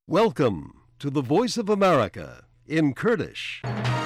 Welcome to the Voice of America in Kurdish.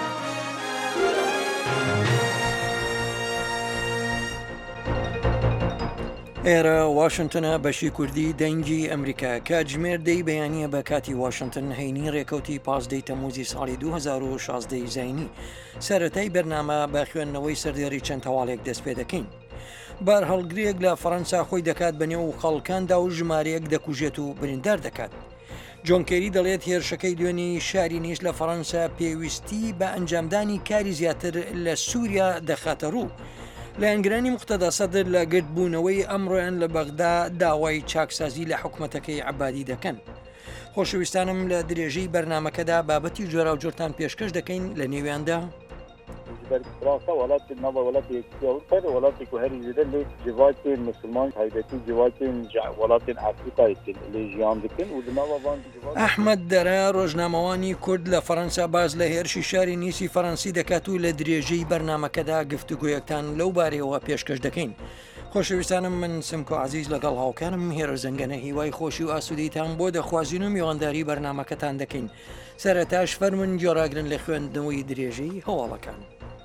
ئێرە واشنگتنە بەشی کوردی دەنگی ئەمریکا کاتژمێر دەی بەیانیە بە کاتی واشنگتن هەینی ڕێکەوتی پازدەی تەموزی ساڵی 2016 زینی سەرەتای بەرنامە بە خوێندنەوەی سەردێری چەند هەواڵێک دەست پێ دەکەین. بار هەڵگرێک لە فەڕەنسا خۆی دەکات بەنێو خەڵکاندا و ژمارەیەک دەکوژێت و بریندار دەکات. جۆن کێری دەڵێت هێرشەکەی دوێنی شاری نیش لە فەڕەنسا پێویستی بە ئەنجامدانی کاری زیاتر لە سووریا دەخاتە ڕوو. لە ئەنگرانی مختەدا سەدر لە گرتبوونەوەی ئەمڕۆیان لە بەغدا داوای چاکسازی لە حکوومەتەکەی عەبادی دەکەن. خۆشەویستانم لە درێژەی بەرنمەکەدا بابەتی جۆرا و جۆرتان پێشکەش دەکەین لە نێویاندا. فرانسا ولاتی نو ولاتی اکتیار ولاتی که هری زیده لی جوایت مسلمان حیدتی جوایت ولاتی افریقا ایتین لی جیان دکن و دنوا وان جوایت ئەحمەد دەرە ڕۆژنامەوانی کورد لە فەڕەنسا باز لە هێرشی شاری نیسی فەڕەنسی دەکات و لە درێژەی بەرنمەکەدا گفتوگویەکتان لەو بارەوە پێشکەش دەکەین. خۆشەویستانم من سمکۆ عزیز لەگەڵ هاوکارم هێرە زەنگەنە هیوای خۆشی و ئاسوودیتان بۆ دەخوازیین و میوانداری بەرنمەکەتان دەکەین. سەرەتاش فەرمون گۆڕاگرن لە خوێندنەوەی درێژەی هەواڵەکان.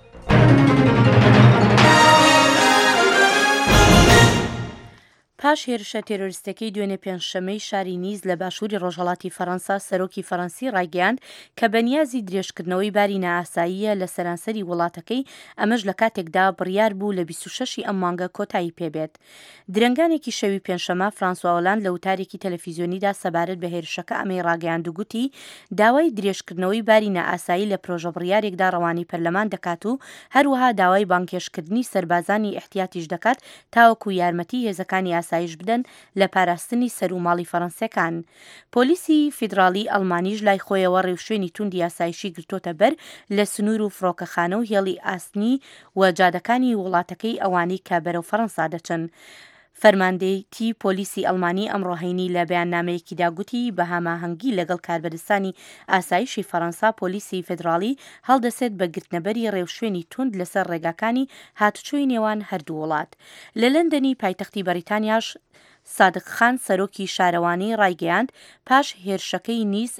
پاش هێرشە تێرۆریستەکەی دوێنێ پێنجشەمەی شاری نیز لە باشووری ڕۆژهەڵاتی فەڕەنسا سەرۆکی فەڕەنسی ڕایگەیاند کە بەنیازی درێژکردنەوەی باری نائاساییە لە سەرانسەری وڵاتەکەی ئەمەش لە کاتێکدا بڕیار بوو لە 26 ئەم مانگە کۆتایی پێبێت. درنگانێکی شەوی پێنجشەمە فرانسوا هۆلاند لە وتارێکی تەلەڤیزیۆنیدا سەبارەت بە هێرشەکە ئەمەی ڕاگەیاند و گوتی داوای درێژکردنەوەی باری نائاسایی لە پرۆژە بڕیارێکدا ڕەوانی پەرلەمان دەکات و هەروەها داوای بانکێشکردنی سەربازانی احتیاتیش دەکات تاوەکو یارمەتی هێزەکانی ئاسایش بدەن لە پاراستنی سەر و ماڵی فەڕەنسیەکان. پۆلیسی فیدراڵی ئەڵمانیش لای خۆیەوە ڕێوشوێنی توندی یاسایشی گرتۆتە بەر لە سنوور و فڕۆکەخانە و هێڵی ئاسنی و جادەکانی وڵاتەکەی ئەوانەی کە بەرەو فەڕەنسا دەچن. فەرماندەیەتی پۆلیسی ئەڵمانی ئەمڕۆهەینی لە بەیاننامەیەکیدا گوتی بە هەماهەنگی لەگەڵ کاربەدەستانی ئاسایشی فەڕەنسا پۆلیسی فیدراڵی هەڵدەسێت بە گرتنەبەری ڕێوشوێنی توند لەسەر ڕێگاکانی هاتوچۆی نێوان هەردوو وڵات. لە لەندەنی پایتەختی بەریتانیاش سادق خان سەرۆکی شارەوانی ڕایگەیاند پاش هێرشەکەی نیز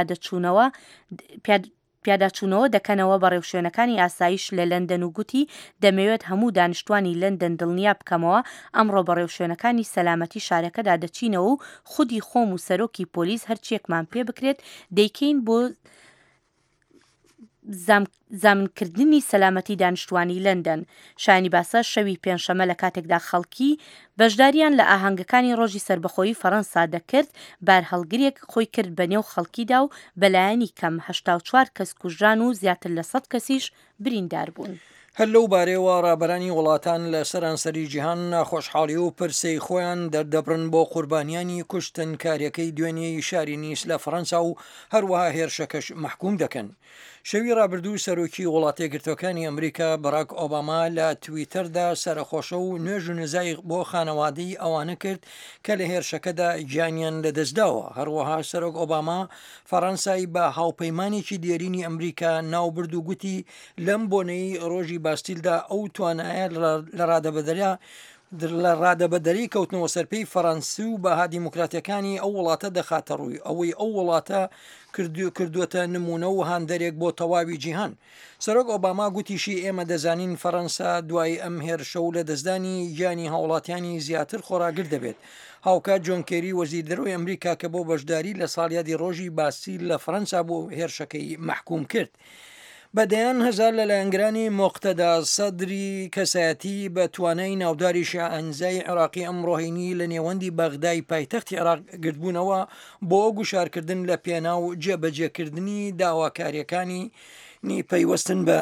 پیادەچوونەوە دەکەنەوە بە ڕێوشوێنەکانی ئاسایش لە لەندەن و گوتی دەمەوێت هەموو دانیشتوانی لەندەن دڵنیا بکەمەوە ئەمڕۆ بە ڕێوشوێنەکانی سەلامەتی شارەکەدا دەچینەوە و خودی خۆم و سەرۆکی پۆلیس هەرچیەکمان پێ بکرێت دەیکەین بۆ زامنکردنی سەلامەتی دانیشتوانی لەندەن. شایانی باسە شەوی پێنجشەمە لە کاتێکدا خەڵکی بەشداریان لە ئاهەنگەکانی ڕۆژی سەربەخۆیی فەڕەنسا دەکرد بار هەڵگرێک خۆی کرد بەنێو خەڵکیدا و بەلایەنی کەم 84 کەس کوژران و زیاتر لە 100 کەسیش بریندار بوون. هەر لەو بارەوە ڕابەرانی وڵاتان لە سەرانسەری جیهان ناخۆشحاڵی و پرسەی خۆیان دەردەبرن بۆ قوربانیانی کوشتن کاریەکەی دوێنێی شاری نیس لە فەڕەنسا و هەروەها هێرشەکەش محکوم دەکەن. شەوی ڕابردوو سەرۆکی وڵاتە یەکگرتوەکانی ئەمریکا باراک ئۆباما لە تویتەردا سەرخۆشە و نوێژ و نزای بۆ خانەوادەی ئەوانە کرد کە لە هێرشەکەدا گیانیان لەدەستداوە. هەروەها سەرۆک ئۆباما فەڕەنسای بە هاوپەیمانێکی دێرینی ئەمریکا ناوبرد و گوتی لەم بۆنەی ڕۆژی باستیلدا ئەو توانایە لە ڕادەبەدەری کەوتنەوە سەرپەی فەڕەنسی و بەها دیموکراتیەکانی ئەو وڵاتە دەخاتە ڕووی ئەوەی ئەو وڵاتە کردووەتە نمونە و هاندەرێک بۆ تەواوی جیهان. سەرۆک ئۆباما گوتیشی ئێمە دەزانین فەڕەنسا دوای ئەم هێرشە و لە دەستدانی گیانی هاوڵاتیانی زیاتر خۆراگر دەبێت. هاوکات جۆن کێری وەزیردەرۆی ئەمریکا کە بۆ بەشداری لە ساڵیادی ڕۆژی باستیل لە فەڕەنسا بۆ هێرشەکەی محکوم کرد. بەدەیان هەزار لە لایەنگرانی مۆقتەدا سەدری کەسایەتی بە توانای ناوداری شەعەنزای عێراقی ئەمڕۆهەینی لە نێوەندی بەغدای پایتەختی عێراق گرتبوونەوە بۆ گوشارکردن لە پێنا و جێبەجێکردنی داواکاریەکانی پەیوەستن بە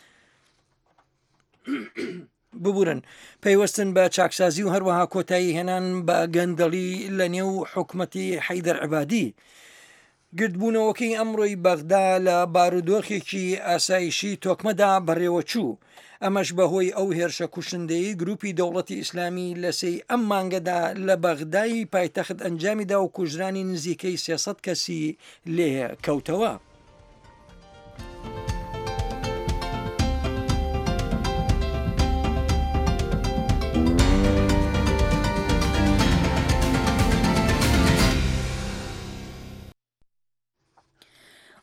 پەیوەستن بە چاکسازی و هەروەها کۆتایی هێنان بە گەندەڵی لە نێو حکومەتی حەیدەر عەبادی. گردبوونەوەکەی ئەمڕۆی بەغدا لە بارودۆخێکی ئاسایشی تۆکمەدا بەڕێوەچوو. ئەمەش بەهۆی ئەو هێرشە کوشندەی گروپی دەوڵەتی ئیسلامی لەسەی ئەم مانگەدا لە بەغدای پایتەخت ئەنجامیدا و کوژرانی نزیکەی 300 کەسی لێ کەوتەوە.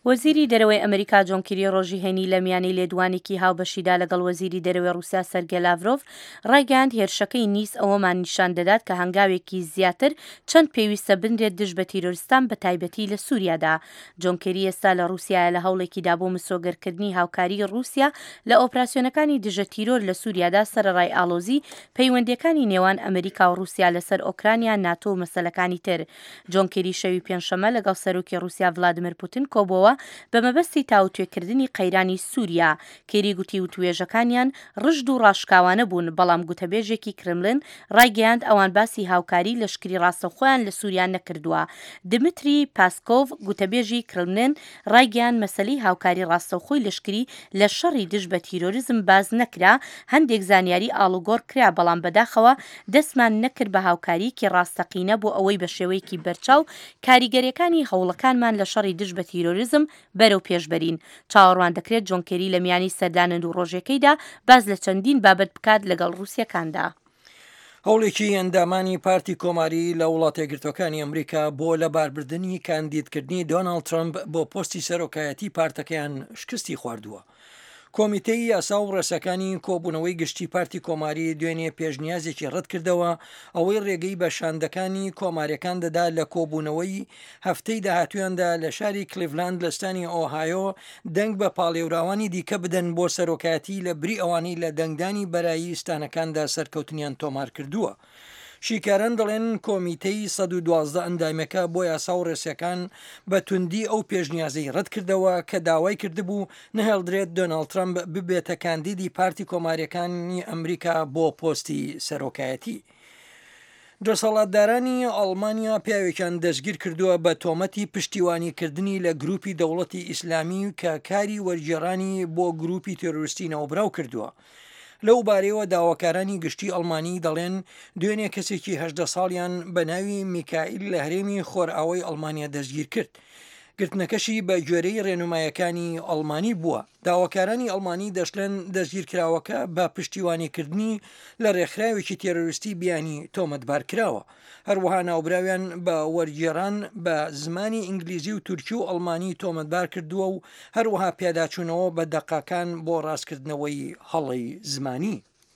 وەزیری دەرەوەی ئەمریکا جۆن کێری ڕۆژی هەینی لە میانی لێدوانێکی هاوبەشیدا لەگەڵ وەزیری دەرەوەی رووسیا سەرگێ لاڤرۆڤ ڕایگەیاند هێرشەکەی نیس ئەوەمان نیشان دەدات کە هەنگاوێکی زیاتر چەند پێویستە بنرێت دژ بە تیرۆریستان بە تایبەتی لە سووریادا. جۆن کێری ئێستا لە رووسایە لە هەوڵێکیدا بۆ مسۆگەرکردنی هاوکاری رووسیا لە ئۆپراسیۆنەکانی دژە تیرۆر لە سووریادا سەرەڕای ئاڵۆزی پەیوەندیەکانی نێوان ئەمریکا و رووسیا لەسەر ئۆکرانیا ناتۆ و مەسەلەکانی تر. جۆن کێری شەوی پێنجشەمە لەگەڵ سەرۆکی رووسیا ڤلادیمیر پوتین کۆبەوە بە مەبەستی تاوتوێکردنی قەیرانی سووریا. کێری گوتی وتوێژەکانیان ڕژد و ڕاشکاوانە بوون، بەڵام گوتەبێژێکی کرملن ڕایگەیاند ئەوان باسی هاوکاری لەشکری ڕاستەوخۆیان لە سووریا نەکردووە. دمتری پاسکۆڤ گوتەبێژی کرملن ڕایگەیاند مەسەلەی هاوکاری ڕاستەوخۆی لەشکری لە شەڕی دژ بە تیرۆریزم باز نەکرا، هەندێک زانیاری ئاڵوگۆڕ کرا، بەڵام بەداخەوە دەستمان نەکرد بە هاوکاریکی ڕاستەقینە بۆ ئەوەی بە شێوەیەکی بەرچاو کاریگەریەکانی هەوڵەکانمان لە شەڕی دژ بە تیرۆریزم بەرەو پێشبەرین. چاوەڕوان دەکرێت جۆن کێری لە میانی سەردانن و ڕۆژەکەیدا باز لە چەندین بابەت بکات لەگەڵ رووسیەکاندا. هەوڵێکی ئەندامانی پارتی کۆماری لە وڵاتە یەکگرتوەکانی ئەمریکا بۆ لەباربردنی کاندیدکردنی دۆناڵد ترامپ بۆ پۆستی سەرۆکایەتی پارتەکەیان شکستی خواردووە. کۆمیتەی یاسا و ڕێسەکانی کۆبوونەوەی گشتی پارتی کۆماری دوێنێ پێشنیازێکی ڕەت کردەوە ئەوەی ڕێگەی بە شاندەکانی کۆماریەکان دەدا لە کۆبوونەوەی هەفتەی داهاتویاندا لە شاری کلیڤلاند لە ستانی ئۆهایۆ دەنگ بە پاڵێوراوانی دیکە بدەن بۆ سەرۆکایەتی لە بری ئەوانی لە دەنگدانی بەرایی ستانەکاندا سەرکەوتنیان تۆمار کردووە. شیکاران دەڵێن کۆمیتەی 112 ئەندامەکە بۆ یاسا و ڕێسیەکان بە توندی ئەو پێشنیازەی ڕەت کردەوە کە داوای کردبوو نەهێڵدرێت دۆناڵد ترامپ ببێتە کاندیدی پارتی کۆماریەکانی ئەمریکا بۆ پۆستی سەرۆکایەتی. دەسەڵاتدارانی ئەڵمانیا پیاوێکیان دەستگیر کردووە بە تۆمەتی پشتیوانیکردنی لە گروپی دەوڵەتی ئیسلامی کە کاری وەرگێڕانی بۆ گروپی تێرۆریستی نەوەبراو کردووە. لەو بارەوە داواکارانی گشتی ئەڵمانی دەڵێن دوێنێ کەسێکی 18 ساڵیان بە ناوی میکائیل لە هەرێمی خۆرئاوای ئەڵمانیا دەستگیر کرد. گرتنەکەشی بە گوێرەی ڕێنمایەکانی ئەڵمانی بووە. داواکارانی ئەڵمانی دەشلێن دەستگیرکراوەکە بە پشتیوانیکردنی لە ڕێکخراوێکی تێرۆریستی بیانی تۆمەتبار کراوە. هەروەها ناوبراویان بە وەرگێڕان بە زمانی ئینگلیزی و تورکی و ئەڵمانی تۆمەتبار کردووە و هەروەها پێداچوونەوە بە دەقاکان بۆ ڕاستکردنەوەی هەڵی زمانی.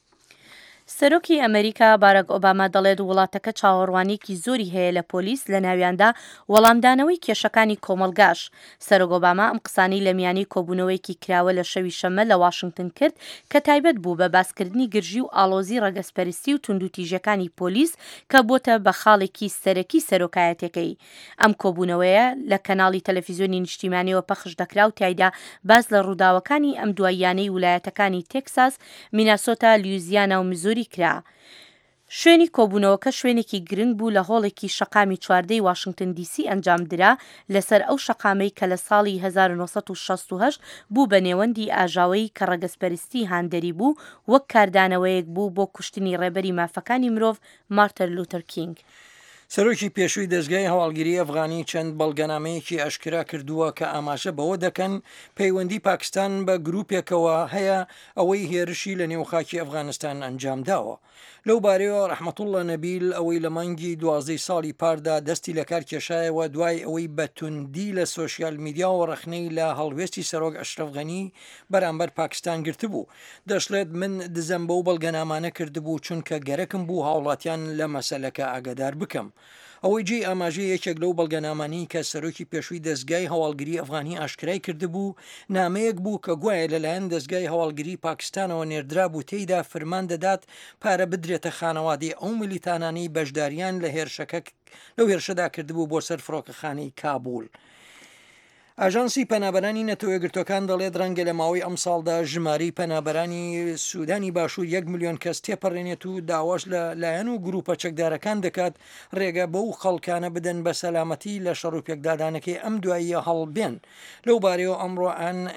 سەرۆکی ئەمریکا باراک ئۆباما دەڵێت وڵاتەکە چاوەڕوانێکی زۆری هەیە لە پۆلیس لە ناویاندا وەڵامدانەوەی کێشەکانی کۆمەلگاش. سەرۆک ئۆباما ئەم قسانەی لە میانی کۆبوونەوەیکی کراوە لە شەوی شەمە لە واشنگتن کرد کە تایبەت بوو بە باسکردنی گرژی و ئاڵۆزی ڕەگەزپەرستی و توندوتیژەکانی پۆلیس کە بۆتە بە خاڵێکی سەرەکی سەرۆکایەتەکەی. ئەم کۆبوونەوەیە لە کەناڵی تەلەڤیزیۆنی نیشتیمانیەوە پەخش دەکرا و تایدا باز لە ڕووداوەکانی ئەم دواییانەی ویلایەتەکانی تێکساس، میناسۆتا، لیوزیانا و میزوری کرا. شوێنی کۆبوونەوەکە شوێنێکی گرنگ بوو لە هۆڵێکی شەقامی چواردەی واشنگتن دیسی ئەنجام درا لەسەر ئەو شەقامەی کە لە ساڵی 1968 بوو بە نێوەندی ئاژاوەی کە ڕەگەزپەرستی هاندەری بوو وەک کاردانەوەیەک بوو بۆ کوشتنی ڕێبەری مافەکانی مرۆڤ مارتن لوتر کینگ. سەرۆکی پێشووی دەستگای هەواڵگیری ئەفغانی چەند بەڵگەنامەیەکی ئەشکرا کردووە کە ئاماژە بەوە دەکەن پەیوەندی پاکستان بە گروپێکەوە هەیە ئەوەی هێرشی لە نێوخاکی ئەفغانستان ئەنجام داوە. لەو بارەوە ڕەحمەتوڵڵا نەبیل ئەوەی لە مانگی 12 ساڵی پاردا دەستی لە کار کێشایەوە دوای ئەوەی بە توندی لە سۆشیال میدیا و ڕەخنەی لە هەڵوێستی سەرۆک ئەشرەف غەنی بەرامبەر پاکستان گرتبوو. دەشڵێت من دزەم بەو بەڵگەنامانە کردبوو چونکە گەرەکم بوو هاوڵاتیان لە مەسەلەکە ئاگادار بکەم. ئەوەی جێ ئاماژەی یەکێک لەو بەڵگەنامانی کە سەرۆکی پێشووی دەستگای هەواڵگیری ئەفغانی ئاشکرای کردبوو نامەیەک بوو کە گوایە لەلایەن دەستگای هەواڵگیری پاکستانەوە نێردرا بوو تێیدا فەرمان دەدات پارە بدرێتە خانەوادی ئەو ملیتانانی بەشداریان لە هێرشەکە لەو هێرشەدا کردبوو بۆ سەر فڕۆکەخانەی کابول. ئاژانسی پەنابەرانی نەتۆ یەکگرتوەکان دەڵێت ڕەنگە لە ماوەی ئەم ساڵدا ژمارەی پەنابەرانی سوودانی باشوور 1 ملیۆن کەس تێپەڕێنێت و داواش لە لایەن و گروپە چەکدارەکان دەکات ڕێگە بەو خەڵکانە بدەن بە سەلامەتی لە شەڕ و پێکدادانەکەی ئەم دواییە هەڵبێن. لەو بارەوە ئەمڕۆ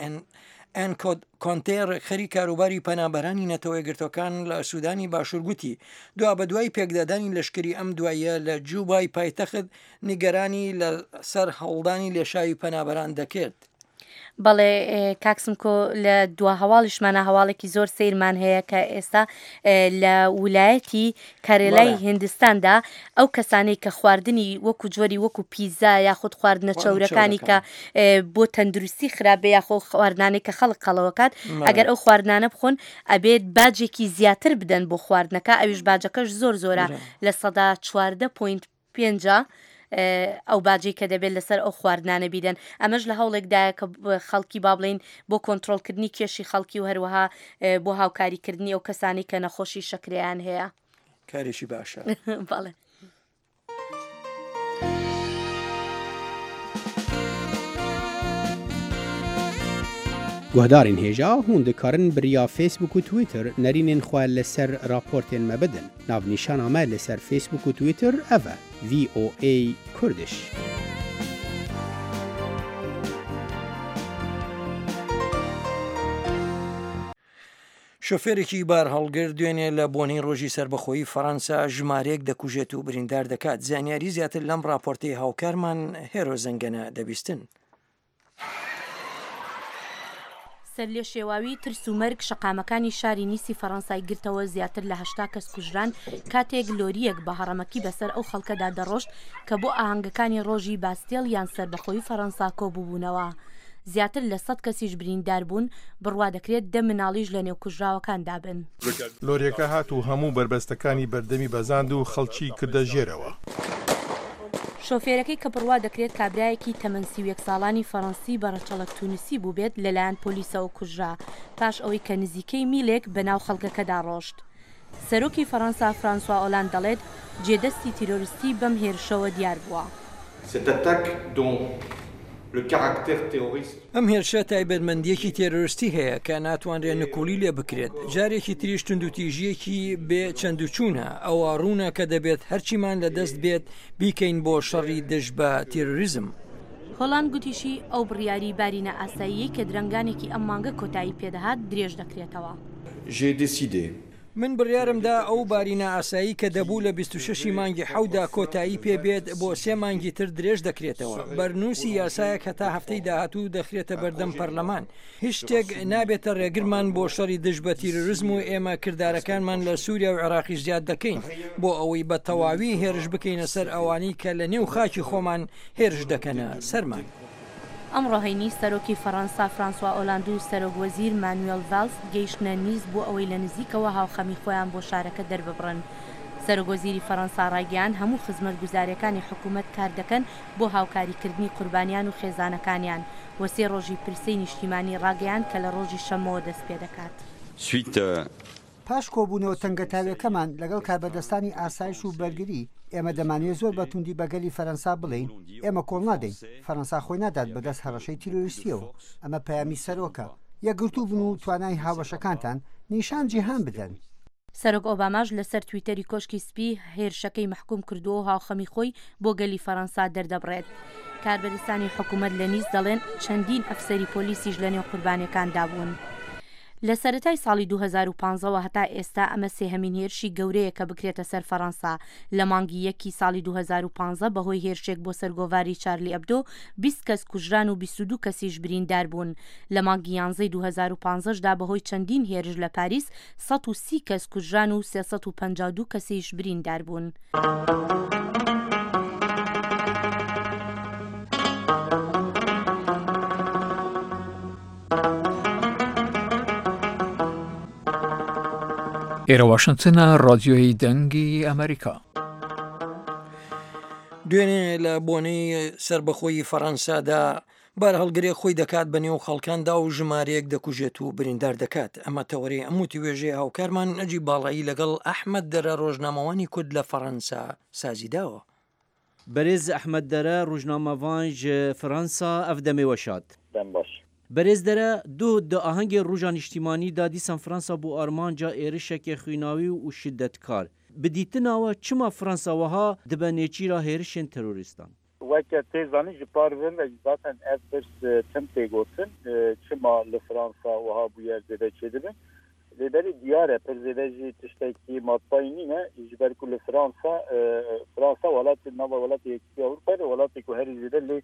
ئەن کۆنتێر خەری کاروباری پەنابەرانی نەتەوە یەکگرتوەکان لە سوودانی باشوور گوتی دوا بە دوای پێکدادانی لەشکری ئەم دواییە لە جوبای پایتەخت نیگەرانی لە سەر هەڵدانی لێشاوی پەنابەران دەکرد. بەڵێ کاکسمکۆ لە دوا هەواڵیشمانە هەواڵێکی زۆر سیرمان هەیە کە ئێستا لە ویلایەتی کارێلای هندستاندا ئەو کەسانەی کە خواردنی وەکو جۆری وەکو پیزا یاخود خواردنە چەورەکانی کە بۆ تەندروستی خراپە یاخۆ خواردنانەی کە خەڵک قەڵەوەکات ئەگەر ئەو خواردنانە بخۆن ئەبێت باجێکی زیاتر بدەن بۆ خواردنەکە ئەویش باجەکەش زۆر زۆرە لە سەدا 14.5 ئەو باجی کە دەبێت لەسەر ئەو خواردنانە بیدەن ئەمەش لە هەوڵێکدایە کە خەڵکی با بڵین بۆ کۆنتترۆلکردنی کێشی خەڵکی و هەروەها بۆ هاوکاریکردنی ئەو کەسانی کە نەخۆشی شەکریان هەیە کارێکی باشە بەڵێ. گوهدارین هێژا هون دikarin biriya Facebook û Twitter nerînên xwe li ser raportên me bidin. Navnîşana me li ser Facebook û Twitter ev e VOA Kurdish. شۆفێرێکی بار هەڵگر دوێنێ لە بۆنەی ڕۆژی سربەخۆیی فەڕەنسا ژمارەیەک دەکوژێت و بریندار دەکات. زانیاری زیاتر لەم راپۆرتەی هاوکارمان هێرۆ زەنگەنە دەبیستن. سەر لێ شێواوی ترس و مەرگ شەقامەکانی شاری نیسی فەڕەنسای گرتەوە زیاتر لە 8 کەس کوژران کاتێک لۆریەک بە هەڕەمەکی بەسەر ئەو خەڵکەدا دەڕۆشت کە بۆ ئاهەنگەکانی ڕۆژی باستێڵ یان سەربەخۆیی فەڕەنسا کۆبووبوونەوە. زیاتر لە 100 کەسیش بریندار بوون بڕوا دەکرێت 10 مناڵیش لە نێو کوژراوەکاندا بن. لۆریەکە هات و هەموو بربەستەکانی بەردەمی بەزاند و خەڵکی کردە ژێرەوە. شۆفێرەکەی کە بڕوا دەکرێت کابرایەکی تەمەن 31 ساڵانی فەڕەنسی بە ڕەچەڵک تونوسی بوو بێت لەلایەن پۆلیسەوە کوژرا پاش ئەوەی کە نزیکەی میلێک بەناو خەڵکەکەدا ڕۆشت. سەرۆکی فەڕەنسا فرانسوا ئۆلاند دەڵێت جێدەستی تیرۆریستی بەم هێرشەوە دیار بووە. ئەم هێرشە تایبەتمەندیەکی تێرۆریستی هەیە کە ناتوانرێت نکولی لێ بکرێت. جارێکی تریش توندوتیژیەکی بێ چەندوچوونە ئەوە ڕوونە کە دەبێت هەرچیمان لەدەست بێت بیکەین بۆ شەڕی دژ بە تیرۆریزم. هۆڵاند گوتیشی ئەو بڕیاری بارینە ئاسایی کە درەنگانێکی ئەم مانگە کۆتایی پێدەهات درێژ دەکرێتەوە. من بڕیارمدا ئەو بارینە ئاسایی کە دەبوو لە 26 مانگی حەودا کۆتایی پێبێت بۆ 3 مانگی تر درێژ دەکرێتەوە. بەرنووسی یاسایەک هەتا هەفتەی داهاتوو دەخرێتە بەردەم پەرلەمان. هیچ شتێک نابێتە ڕێگرمان بۆ شەڕی دژ بە تیرۆریزم و ئێمە کردارەکانمان لە سووریا و عێراقی زیاد دەکەین بۆ ئەوەی بە تەواوی هێرش بکەینە سەر ئەوانی کە لە نێو خاکی خۆمان هێرش دەکەنە سەرمان. ئەمڕۆ هەینی سەرۆکی فەڕەنسا فرانسوا ئۆلاند و سەرۆکوەزیر مانوێل ڤالس گەیشتنە نیز بۆ ئەوەی لە نزیکەوە هاوخەمی خۆیان بۆ شارەکە دەرببڕن. سەرۆکوەزیری فەڕەنسا ڕایگەیاند هەموو خزمەتگوزاریەکانی حکوومەت کار دەکەن بۆ هاوکاریکردنی قوربانیان و خێزانەکانیان وە 3 ڕۆژی پرسەی نیشتیمانی ڕاگەیاند کە لە ڕۆژی شەمەوە دەست پێ دەکات. پاش کۆبوونەوە تەنگەتاویەکەمان لەگەڵ کاربەدەستانی ئاسایش و بەرگری ئێمە دەمانوێت زۆر بەتوندی بەگەلی فەرەنسا بڵین ئێمە کۆڵ نادەین فەرەنسا خۆی نادات بەدەست هەڕەشەی تیرۆریستیەوە. ئەمە پەیامی سەرۆکە یەکگرتوو بن و توانای هاوبەشەکانتان نیشان جیهان بدەن. سەرۆک ئۆباماش لەسەر تویتەری کۆشکی سپی هێرشەکەی محکوم کردووە و هاوخەمی خۆی بۆ گەلی فەرەنسا دەردەبڕێت. کاربەدەستانی حکوومەت لە نیز دەڵێن چەندین ئەفسەری پۆلیسیش لە نێو قوربانیەکاندا بوون. لە سەرەتای ساڵی 2015 هەتا ئێستا ئەمە سێهەمین هێرشی گەورەیە کە بکرێتە سەر فەڕەنسا. لە مانگی یەکی ساڵی 2015 بەهۆی هێرشێک بۆ سەرگۆڤاری چارلی ئەبدۆ 20 کەس کوژران و 22 کەسیش بریندار بوون. لە مانگی 11 2015دا بەهۆی چەندین هێرش لە پاریس 130 کەس کوژران و 352 کەسیش بریندار بوون. ئێرە واشنگتنە ڕادیۆی دەنگی ئەمریکا. دوێنێ لە بۆنەی سربەخۆیی فەڕەنسادا بار هەڵگرێ خۆی دەکات بە نێو خەڵکاندا و ژمارەیەک دەکوژێت و بریندار دەکات. ئەمە تەوەری ئەموتی وێژێ هاوکارمان نەجی باڵایی لەگەڵ ئەحمەد دەرە ڕۆژنامەوانی کورد لە فەڕەنسا سازیداوە. بەرێز ئەحمەد دەرە ڕۆژنامەوان فەڕەنسا ئەف دەمێوەشات. باش. بەرێز دەرە دوو ئاهەنگی ڕۆژان نیشتیمانیدا دیسان فەڕەنسا بۆ ئارمانجا ئێرشێکی خوێناوی و شدەتکار. بدیتنەوە چما فەڕەنساوەها دەبە نێچیرا هێرشên تەرۆریستان. وەکە تێزانی ji parvin zaten ev birs tim têgotin çima li Fransa wiha bûye zêde çêdibin lêberî diyar e pir zêde jî tiştekî matbayî nîne ji ber ku li Fransa welatê nava welatê Yekîtiya Ewropayê welatê ku herî zêde lê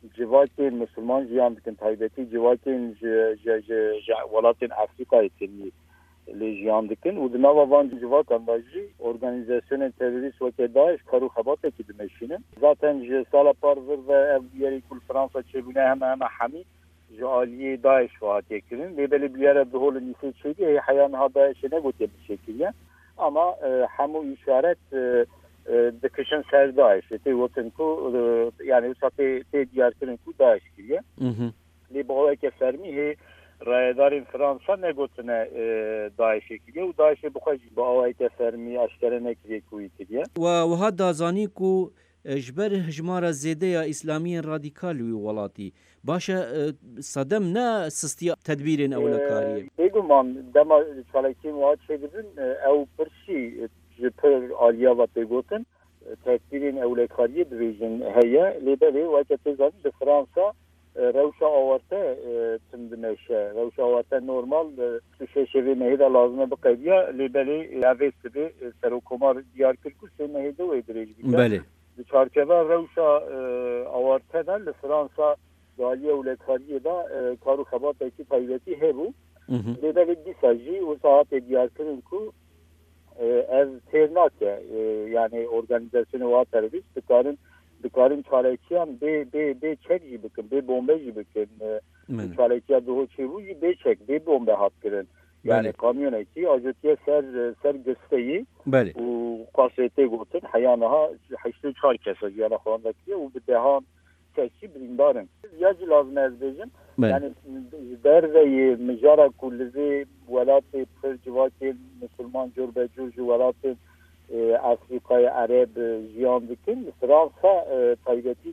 civakên Müslüman jiyan dikin taybetî civakên ji welatên Afrikayê tenî lê jiyan dikin û di nava van civakan da jî organizasyonên terorîst weke Daeş karu xebatekî dimeşînin. Zaten ji sala par vir ve ev yerî ku Fransa çêbûne heme hemî ji aliyê Daeş hatiye kirin. Lê belê biyara di holên nîsê çêdî heya niha Daeşê negotiye bişekiliye. Ama hemû işaret dikişin ser Daeşê tê gotin ku yani wisa tê diyarkirin ku Daeş kiriye. Lê bi aweke fermî hê rayedarên Fransa negotine Daeşê kiriye û Daeşê bixwe jî bi aweke fermî eşkere nekiriye ku wî kiriye. Wiha dazanî ku ji ber hejmara zêdeya îslamiyên radîkal wî welatî baş e sedem ne sistiya tedbîrên ewlekariyê. Bêguman dema çalekîn wiha çêdibin ew pirsî ji pir aliya ve pêgotin tedbîrên ewlekariyê dibêjin heye lê belê weke tê zanîn li Fransa rewşa awarte tim dimeşe rewşa awarte normal tu şeşevê mehê de lazim e biqeviya lê belê evê sibê serokkomar diyar kir ku sê mehê de wê dirêj bike. Belê. Di çarkeva rewşa awarte de li Fransa aliya ewlekariyê de karu xebatekî taybetî hebû. Lê belê dîsa jî wisa hatê diyar kirin ku ev têr nake yani organizasyonê wa terorîst dikarin çarekiyan bê çek jî bikin bê bombe jî bikin çarekiya diho çêbû jî bê çek bê bombe hat kirin yani kamyonekî ajotiye ser gisteyî û qasê tê gotin heya niha 84 kesa jiyana xwe vekiye û bi dehan kes jî birîndarin ya jî lazim e ez bêjim yani derveyê mijara ku li vê welatê pir civakên Müslüman cur be cur ji welatên Afrikayê Ereb jiyan dikin. Fransa taybetî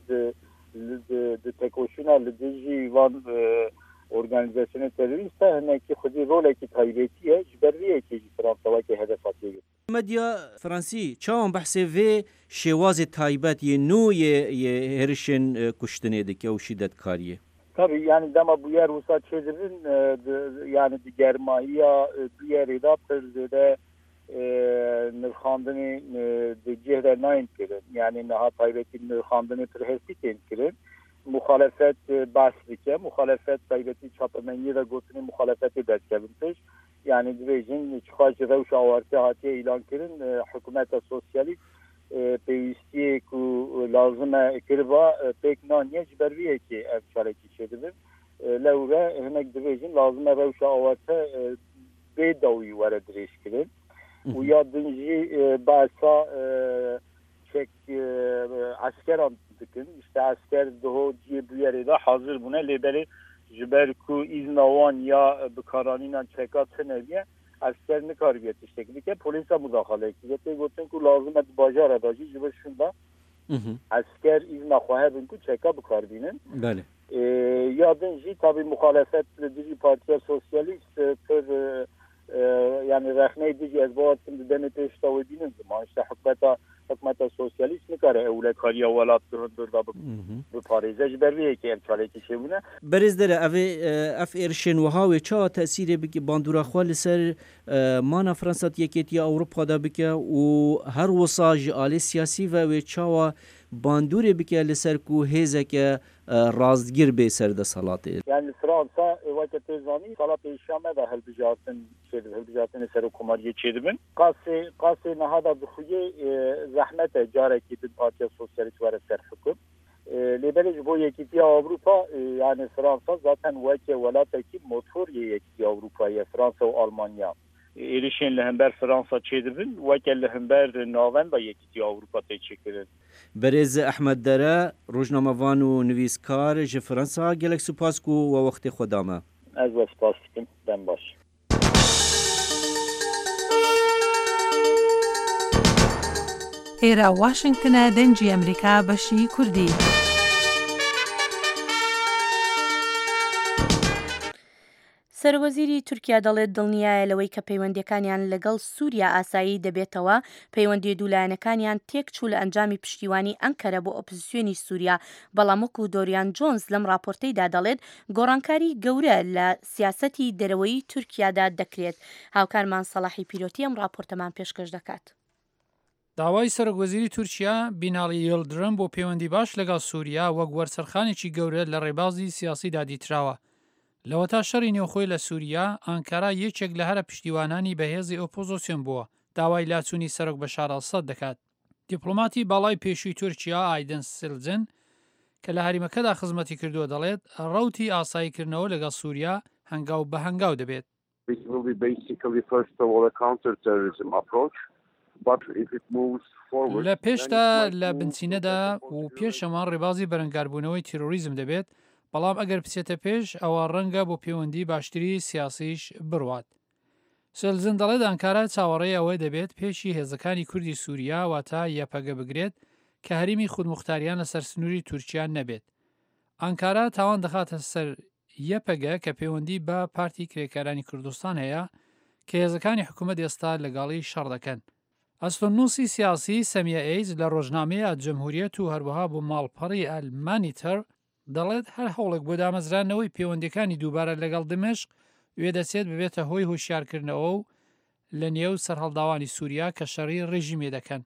di tekoşîna li dijî van organizasyonê terorîst hinekî xwedî rolekî taybetî ye ji ber vê yekê jî Fransa weke hedef hatiye girt. Medya Fransî çawan behsê vê şêwazê taybet yê nû yê herişên kuştinê dike û şîdetkariyê. Tabii yani dema bu yer wisa çêdibin yani di germahiya du yerê da pir zêde nirxandinê di cihre nayên kirin yani niha taybetî nirxandinê pir hestî tên kirin muxalefet behs dike muxalefet taybetî çapemengî ve gotinê muxalefetê derdkevin pêş yani dibêjin çiqa ji rewşa awarte hatiye îlan kirin hikûmeta sosyalîst pêwîstiyê ku lazim e kiriba pêk naniye ji ber vê yekê ev çarekî çêdibin lewre hinek dibêjin lazim e rewşa awarte bê dawî were dirêj kirin û ya din jî behsa çek askeran dikin işte asker diho ciyê bu yerê de hazir bûne lê belê ji ber ku îzna wan ya bikaranînan çeka tineviye asker nikariye tiştekî dike polîsa mudaxaleyekî tê gotin ku lazim e di bajara da jî ji ber şunda asker îzna xwe hebin ku çeka bikarbînin. Belê. Ya din jî tabii muxalefet dijî Partiya Sosyalîst pir yani rexneyê dijî ez bawetim di denê pêşta wê bînin ziman işte hikûmeta sosyalîst nikare ewlekariya welat hundir da biparêze ji ber vê yekê ev çalekî çêbûne. Berêzdere ev êrişên wiha wê çawa tesîrê bike bandora xwe li ser mana Fransa Yekêtiya Ewropa da bike û her wisa ji alê siyasî ve wê çawa bandorê bike li ser ku hêzeke razdgir bê serdesalatê. Yani Fransa weke tê zanî sala pêşame de hilbijartinê serokkomariyê çêdibin. Qasê niha da dixuye zehmet e carekî din Partiya Sosyalîst were ser hikûm. Lê belê ji bo Yekîtiya Ewropa yani Fransa zaten weke welatekî motoriyê Yekîtiya Ewropayê Fransa û Almanya. Êrişên li hember Fransa çêdibin weke li hember navenda Yekîtiya Ewropa tê çêkirin. Berêz Ehmed Dere rojnamevan û nivîskar ji Fransa gelek spas ku we wextê xwe dame. Ez ve spas dikim dem baş. ئێرە واشنگتنە دەنجی ئەمریکا بەشی کوردی. سەرۆکوەزیری تورکیا دەڵێت دڵنیایە لەوەی کە پەیوەندیەکانیان لەگەڵ سووریا ئاسایی دەبێتەوە پەیوەندی دوولایەنەکانیان تێکچوو لە ئەنجامی پشتیوانی ئەنکەرە بۆ ئۆپۆزیسیۆنی سووریا بەڵام وەکو دۆریان جۆنز لەم راپۆرتەیدا دەڵێت گۆڕانکاری گەورە لە سیاسەتی دەرەوەی تورکیادا دەکرێت. هاوکارمان سەلاحی پیرۆتی ئەم راپۆرتەمان پێشکەش دەکات. داوای سەرۆکوەزیری تورکیا بیناڵی یلدرم بۆ پەیوەندی باش لەگەڵ سووریا وەک وەرسەرخانێکی گەورە لە ڕێبازی سیاسیدا دیتراوە. لەوە تا شەڕی نێوخۆی لە سووریا ئانکارا یەکێک لە هەرە پشتیوانانی بەهێزی ئۆپۆزۆسیۆن بووە داوای لاچوونی سەرۆک بەشار ئەسەد دەکات. دیپلۆماتی باڵای پێشووی تورکیا ئایدن سیلجن کە لە هەریمەکەدا خزمەتی کردووە دەڵێت ڕەوتی ئاساییکردنەوە لەگەڵ سووریا هەنگاو بە هەنگاو دەبێت. لە پێشدا لە بنچینەدا و پێشەمان ڕێبازی بەرەنگاربوونەوەی تیرۆریزم دەبێت، بەڵام ئەگەر بچێتە پێش ئەوە ڕەنگە بۆ پەیوەندی باشتری سیاسیش بڕوات. سلزن دەڵێت ئەنکارا چاوەڕێی ئەوەی دەبێت پێشی هێزەکانی کوردی سووریا واتە یەپەگە بگرێت کە هەریمی خودموختاریان لەسەر سنووری تورکیان نەبێت. ئەنکارا تاوان دەخاتە سەر یەپەگە کە پەیوەندی بە پارتی کرێکارانی کوردستان هەیە کە هێزەکانی حکوومەت ئێستا لەگەڵی شەڕ دەکەن. ئەستۆنووسی سیاسی سەمیە ئەیز لە ڕۆژنامەیە جەمهوریەت و هەروەها بۆ ماڵپەڕی ئەلمانیتەر دەڵێت هەر هەوڵێک بۆ دامەزرانەوەی پەیوەندیەکانی دووبارە لەگەڵ دمشق وێ دەچێت ببێتە هۆی هوشیارکردنەوە و لە نێو سەرهەڵداوانی سووریا کە شەڕی ڕێژیمێ دەکەن.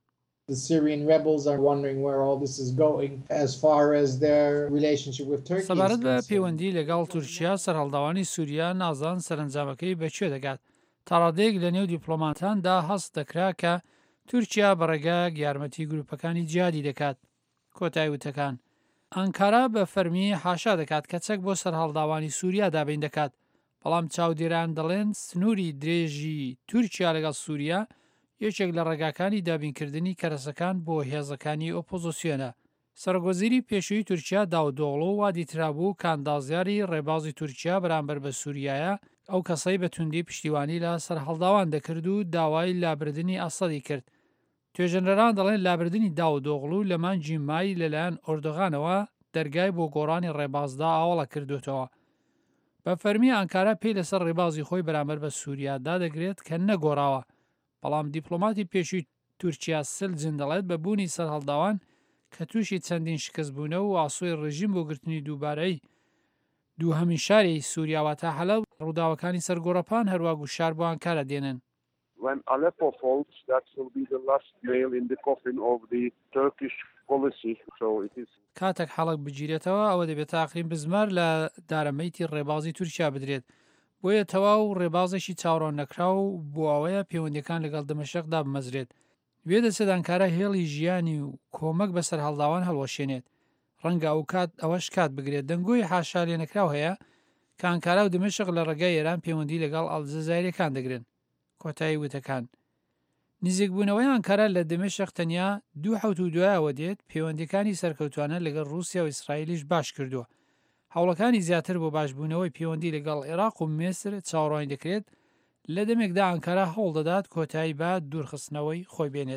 سەبارەت بە پەیوەندی لەگەڵ تورکیا سەرهەڵداوانی سووریا نازان سەرنجامەکەی بەکوێ دەگات. تاڕادەیەک لە نێو دیپلۆماتاندا هەست دەکرا کە تورکیا بەڕێگە یارمەتی گروپەکانی جیادی دەکات. کۆتایی وتەکان ئەنکارا بە فەرمی حاشا دەکات کە چەک بۆ سەرهەڵداوانی سووریا دابین دەکات، بەڵام چاودێران دەڵێن سنووری درێژی تورکیا لەگەڵ سووریا یەکێک لە ڕێگاکانی دابینکردنی کەرەسەکان بۆ هێزەکانی ئۆپۆزۆسیۆنە. سەرۆکوەزیری پێشووی تورکیا داودۆغڵۆ وا دیترابوو کاندازیاری ڕێبازی تورکیا بەرامبەر بە سووریایە ئەو کەسەی بە توندی پشتیوانی لە سەرهەڵداوان دەکرد و داوای لابردنی ئەسەدی کرد. توێژەنەران دەڵێن لابردنی داودۆغڵو لە مانجی مای لەلایەن ئۆردۆغانەوە دەرگای بۆ گۆڕانی ڕێبازدا ئاوەڵە کردوێتەوە. بە فەرمی ئەنکارا پێی لەسەر ڕێبازی خۆی بەرامبەر بە سووریادا دەگرێت کە نەگۆڕاوە، بەڵام دیپلۆماتی پێشووی تورکیا سلجن دەڵێت بە بوونی سەرهەڵداوان کە تووشی چەندین شکستبوونەوە و ئاسۆی ڕژیم بۆ گرتنی دووبارەی دووهەمین شاری سووریاوە تا حەلەب ڕووداوەکانی سەرگۆڕەپان هەروە گوشار بۆ ئەنکارا دێنن. When Aleppo falls, that will be the last nail in the coffin of the Turkish policy. So it is. کاتێک حەڵک بگیرێتەوە ئەوە دەبێت تاقرین بزمار لە دارەمەیتی ڕێبازی تورکیا بدرێت. بۆیە تەواو ڕێبازێکی چاوەڕوان نەکراو بۆ ئەوەیە پەیوەندیەکان لەگەڵ دمەشقدا بمەزرێت. وێ دەچێت ئەنکارا هێڵی ژیانی و کۆمەک بەسەر هەڵداوان هەڵوەشێنێت. ڕەنگە ئەو کات ئەوەش کات بگرێت. دەنگۆی حاشا لێ نەکراو هەیە کە ئەنکارا و دمەشق لە ڕێگای ئێران پەیوەندی لەگەڵ ئەڵجەزایرەکان دەگرن. کۆتایی وتەکان نزیکبوونەوەی ئەنکارا لە دمەشق تەنیا 2.2 دێت پەیوەندیەکانی سەرکەوتوانە لەگەڵ رووسیا و ئیسرائیلیش باش کردووە. هەوڵەکانی زیاتر بۆ باشبوونەوەی پەیوەندی لەگەڵ عێراق و میسر چاوەڕوانی دەکرێت لە دەمێکدا ئەنکارا هەوڵ دەدات کۆتایی بە دوورخستنەوەی خۆی بێنێت.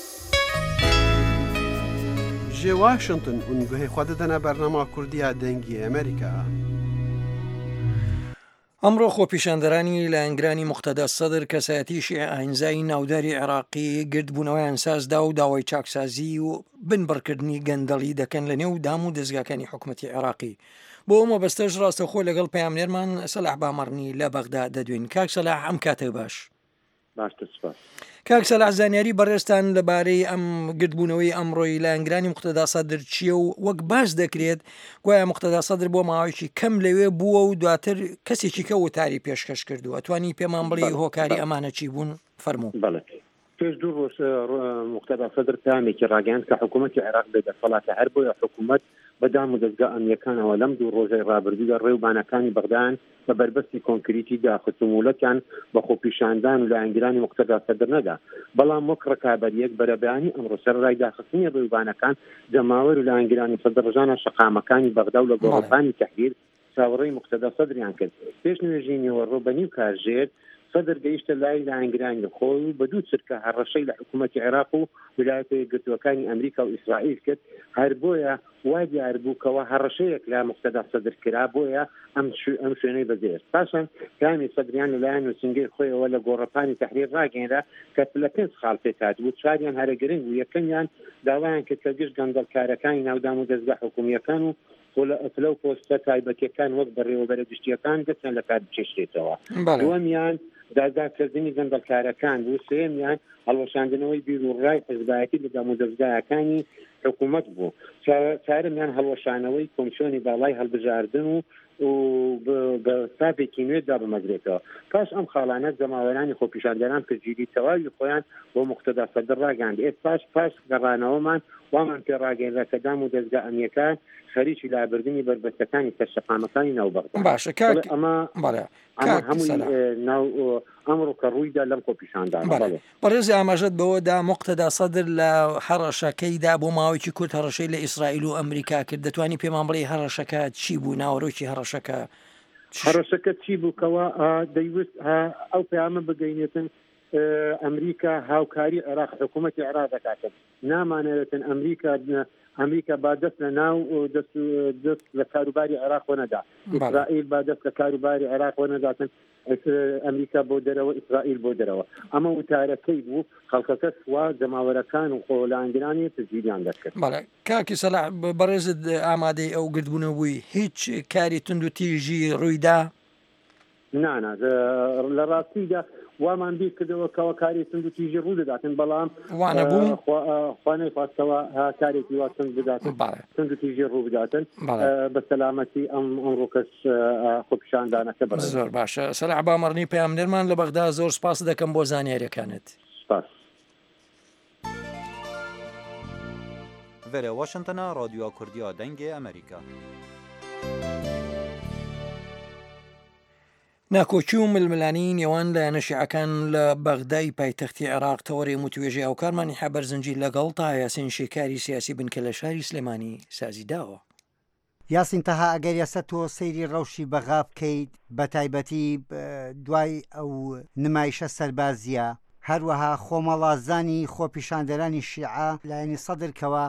جێ واشنگتن ئونگوهەی خوا دەدەنە بەرنامە کوردیە دەنگی ئەمریکا. ئەمڕۆ خۆپیشاندەرانی لە ئەنگرانی مقتەدا سەدر کەسایەتیشی ئاینزایی ناوداری عێراقی گردبوونەوەیان سازدا و داوای چاکسازی و بنبڕکردنی گەندەڵی دەکەن لە نێو دام و دەستگاکانی حکوومەتی عێراقی. بۆ ئەمە بەستەش ڕاستەخۆ لەگەڵ پەیامنێرمان سەلاح بامەڕنی لە بەغدا دەدوین. کاک سەلاح ئەم کاتە باش. کاک سەلاح زانیاری بەڕێستان لەبارەی ئەم گردبوونەوەی ئەمڕۆی لە ئەنگرانی مقتەدا سەدر چییە و وەک باس دەکرێت گوایە مقتەدا سەدر بۆ ماوەیەکی کەم لەوێ بووە و دواتر کەسێکی کە وتاری پێشکەش کردووە. توانی پێمان بڵێ هۆکاری ئەمانە چی بوون؟ فەرموو. پێش دوو ڕۆژ مقتەدا سەدر پامێکی ڕاگەیاند کە حکوومەتی عێراق بێدەسەڵاتە هەر بۆیە حکوومەت بەدام و دەستگا ئەمنیەکانەوە لەم دوو ڕۆژەی ڕابردوودا ڕێوبانەکانی بەغدایان بە بربەستی کۆنکریتی داخستومولەکان بە خۆپیشاندان و لە ئەنگرانی مقتەدا سەدر نەدا، بەڵام وەک ڕکابەریەک بەرەبەیانی ئەمڕۆ سەرڕای داخستنی ڕێوبانەکان جەماوەر و لە ئەنگرانی سەدر ڕژانە شەقامەکانی بەغدا و لە گۆڕەپانی تەحریر چاوەڕێی مقتەدا سەدریان کرد. پێش نوێژی نێوەڕۆ بەنیو کارژێر سەدر گەیشتە لای لە ئەنگرانی خۆی بە دوو چرکە هەڕەشەی لە حکوومەتی عێراق و ویلایەتە یەکگرتووەکانی ئەمریکا و ئیسرائیل کرد، هەر بۆیە وا دیار بوو کەەوە هەڕەشەیەک لە مقتەدا سەدر کرا، بۆیە ئەم شوێنەی بەجێر پاشان کامی سەدریان لەلایەن نووسنگەی خۆیەوە لە گۆڕەپانی تەحریر ڕاگەیەنرا کە لە 5 خاڵ پێکات بوو، چاریان هەرە گرنگ و یەکەمیان داوایان کرد کە گشت گەندەڵکارەکانی ناودام و دەستگا حکوومیەکان و لە پۆستە تایبەتیەکان وەک بەڕێوەبەرە گشتیەکان دەچن لە کار بچێشرێتەوە. دووەمیان دادگاکردنی گەندەڵکارەکان بوو. سێمیان هەڵوەشاندنەوەی بیر و ڕای حزبایەتی لە دامودەستگاکانی حکوومەت بوو. چارەمیان هەڵوەشانەوەی کۆمیسیۆنی باڵای هەڵبژاردن و بە ساپێکی نوێدا بمەگرێتەوە. پاش ئەم خاڵانە جەماوەرانی خۆپیشاندەران پشتگیری تەواوی خۆیان بۆ موقتەدا سەدر ڕاگەاند. پاش گەڕانەوەمان وامان پێ ڕاگەیەنرا کە دام و دەستگا ئەمنیەکان خەریکی لابردنی بربەستەکانی سەرشەقامەکانی ناوبەغدا. باشە ئەمە هەمووی ناو ئەمڕۆ کە ڕوویدا لەم خۆپیشاندان. بەڕێزی ئاماژەت بەوەدا موقتەدا سەدر لە هەڕەشەکەیدا بۆ ماوەیەکی کورت هەڕەشەی لە ئیسرائیل و ئەمریکا کرد. دەتوانی پێمان بڵێ هەڕەشەکە چی بوو؟ ناوەڕۆکی هەڕەشەکە چی بووکەوە؟ دەیویست ئەو پەیامە بگەینێتن ئەمریکا هاوکاری عێراق حکوومەتی عێراق دەکاتن. نامانەوێتن ئەمریکا با دەست لە ناو دەست لە کاروباری عێراق وەنەدا. ئیسرائیل با دەست لە کاروباری عێراق وەنەداتن. ئەمریکا بۆ دەرەوە، ئیسرائیل بۆ دەرەوە. ئەمە وتارەکەی بوو خەڵکەکە سوا جەماوەرەکان و خۆڵاندرانی پزیریان دەکرد. کاکی سەلاح بەڕێزت ئامادەی ئەو گردبوونەوە بووی هیچ کاری تند و تیژی ڕوویدا؟ نانا لە ڕاستیدا وامان بیر کردەوە کەەوە کاری تند و تیژی ڕوو دەداتن، بەڵام وانە بوو خوانەی خواستەوە کارێکی وا تند بداتن، تند و تیژی ڕوو بداتن بە سەلامەتی ئەم ڕۆکەس خۆپیشاندانەکە بڕێ. زۆر باشە. سەلاح بامەڕنی پەیامنەرمان لە بەغدا زۆر سپاس دەکەم بۆ زانیاریەکانت. سپاس. Vere Washington'a Radyo Kurdiya Dengê Amerîka. ناکۆچی و ململانی نێوان لە نەشیعەکان لە بەغدای پایتەختی عێراق تەوەڕێ وتوێژی هاوکارمانی حەبەرزنجی لەگەڵ تا یاسین شێکاری سیاسی بنکە لە شاری سلێمانی سازی داوە. یاسین تەها ئەگەر یاسە تۆ سەیری ڕەوشی بەغا بکەیت بە تایبەتی دوای ئەو نمایشە سەربازیە، هەروەها خۆمەڵازانی خۆپیشاندەرانی شیعە لایەنی سەدرکەوە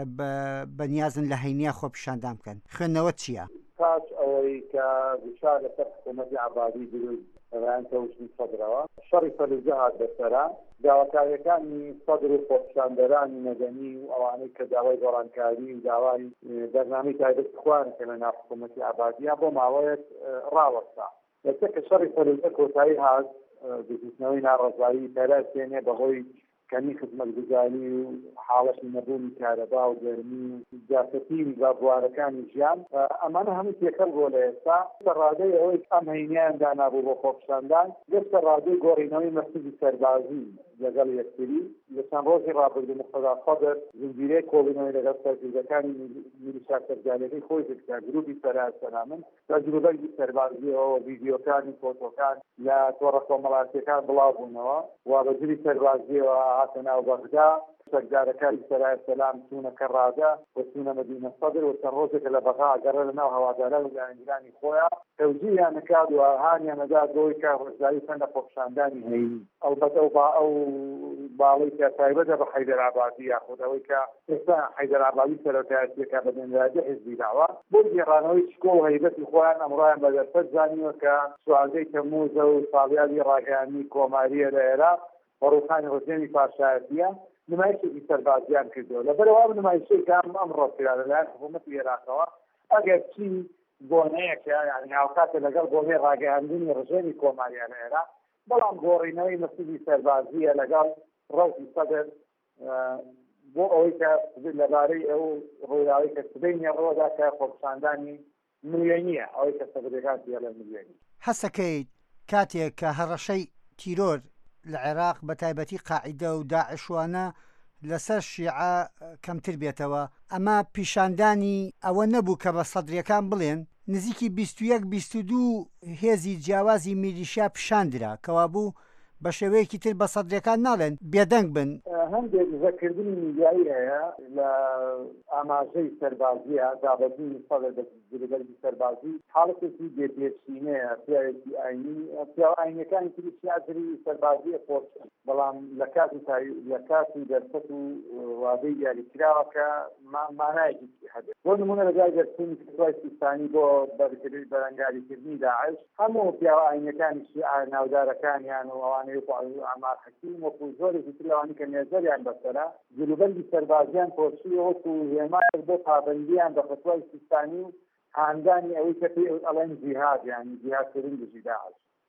بەنیازن لە هەینیا خۆپیشاندان بکەن. خوێندنەوە چییە؟ پاش ئەوەی کە وشار لەسەر حکوومەتی عەبادی دروست ڕایان کەوتنی سەدرەوە شەڕی فەلوجە هات بەسەرا، داواکاریەکانی سەدر و خۆپیشاندەرانی مەدەنی و ئەوانەی کە داوای گۆڕانکاری و داوای بەرنامەی تایبەتی خوانەکە لە ناو حکوومەتی عەبادیە بۆ ماوەیەک ڕاوەستا. لەسەر کە شەڕی فەلوجە کۆتایی هات، دەستنەوەی ناڕەزایی پەرەستێنێ بەهۆی کەمی خزمەتگوزاری و حاڵەتی نەبوونی کارەبا و گەرمی و جافەتی بابوارەکانی ژیان، ئەمانە هەموو تێکەڵ بۆ لە ئێستا ڕادەی ئەوەی ئەم هەینیان دانابوو بۆ خۆپیشاندان گەشتە ڕادەی گۆڕینەوەی مەرکزی سەربازی لەگەڵ یەکتری لە چەند ڕۆژی ڕابردوو مقتەدا سەدر زنجیرەی کۆبوونەوەی لەگەڵ سەرکردەکانی میلیشیا سەرجالەکەی خۆی کرد گروپی سەرسەلامن لە جلوبەرگی سەربازیەوە ڤیدیۆکانی فۆتۆکان لە تۆڕە کۆمەڵایەتیەکان بڵاو بوونەوە و بەجلی سەربازیەوە هاتە ناو بەغدا. سەردارەکانی سەرای سەلام چوونە کەڕادا و چوونە مەدینە سەدر و چەند ڕۆژێکە لە بەغا گەڕە لە ناو هەواداران و لایەنگرانی خۆیان تەوجیهیان نەکات و هانیان نەدا بۆی کە ڕۆژداری فەنە خۆپیشاندانی هەینی. ئەلبەتە ئەو باڵی کە تایبەتە بە حەیدەرابادی یاخود ئەوەی کە ئێستا حەیدەرابادی سەرۆکایەتیەکە بە دەنگداری حیزبی داوە بۆ گێڕانەوەی چکۆ و هەیبەتی خۆیان ئەمڕۆیان بە دەرفەت زانیوە کە سواردەی تەمموزە و ساڵیادی ڕاگەیاندنی کۆماریە لە عێراق وەڕووخانی ڕۆژێنی پاشایەتیە نمایشێکی سەربازیان کردەوە. لەبەرەوە نمایشەیەکە ئەمڕۆ کرا لەلایەن حکوومەتی عێراقەوە ئەگەر چی بۆنەیەکە یعنی هاوکاتە لەگەڵ بۆنەی ڕاگەیاندنی ڕژێنی کۆماریان لە عێراق، بەڵام گۆڕینەوەی مەسئولی سەربازیە لەگەڵ ڕەوشی سەدر بۆ ئەوەی کە لەبارەی ئەو ڕووداوی کە سبەینی ڕۆدا کە خۆپیشاندانی ملیۆنیە ئەوەی کە سەدرەکان پێ لە ملیۆنی. هەسەکەیت کاتێک کە هەڕەشەی تیرۆر لە عێراق بە تایبەتی قاعیدە و داعشوانە لەسەر شیعە کەمتر بێتەوە، ئەمە پیشاندانی ئەوە نەبوو کە بە سەدرەکان بڵێن نزیکی 21-22 هێزی جیاوازی میلیشیا پیشاندرا کەوا بوو بە شێوەیەکی تر بە سەدرەکان ناڵێن بێدەنگ بن. هەندێک زەکردنی میدیایی هەیە لە ئاماژەی سەربازیە دابەزینی سەدر بەجلوبەرگی سەربازی حاڵەتێکی بێپێچینەیە پیاوێکی ئاینی پیاو ئاینیەکانی تری سیاسەری سەربازیە پۆرچن، بەڵام لە کاتی دەرفەت و ڕادەی دیاریکراوە کە مانایەکی هەبێت. بۆ نمونە لەگای دەرچوونی فتوای سیستانی بۆ بەرەنگاریکردنی داعش هەموو پیاو ئاینیەکانی شیعە ناودارەکانیان و ئەوانەی ئامار حەکیم وەکو زۆرێکی تر لەوانی کە نێزەریان بەسەرا جلوبەرگی سەربازیان پۆرچی وەکو هێمایەک بۆ پابەندیان بە فتوای سیستانی و هاندانی ئەوەی کە پێی ئەڵێن جیهاد یعنی جیهادکردن دژی داعش.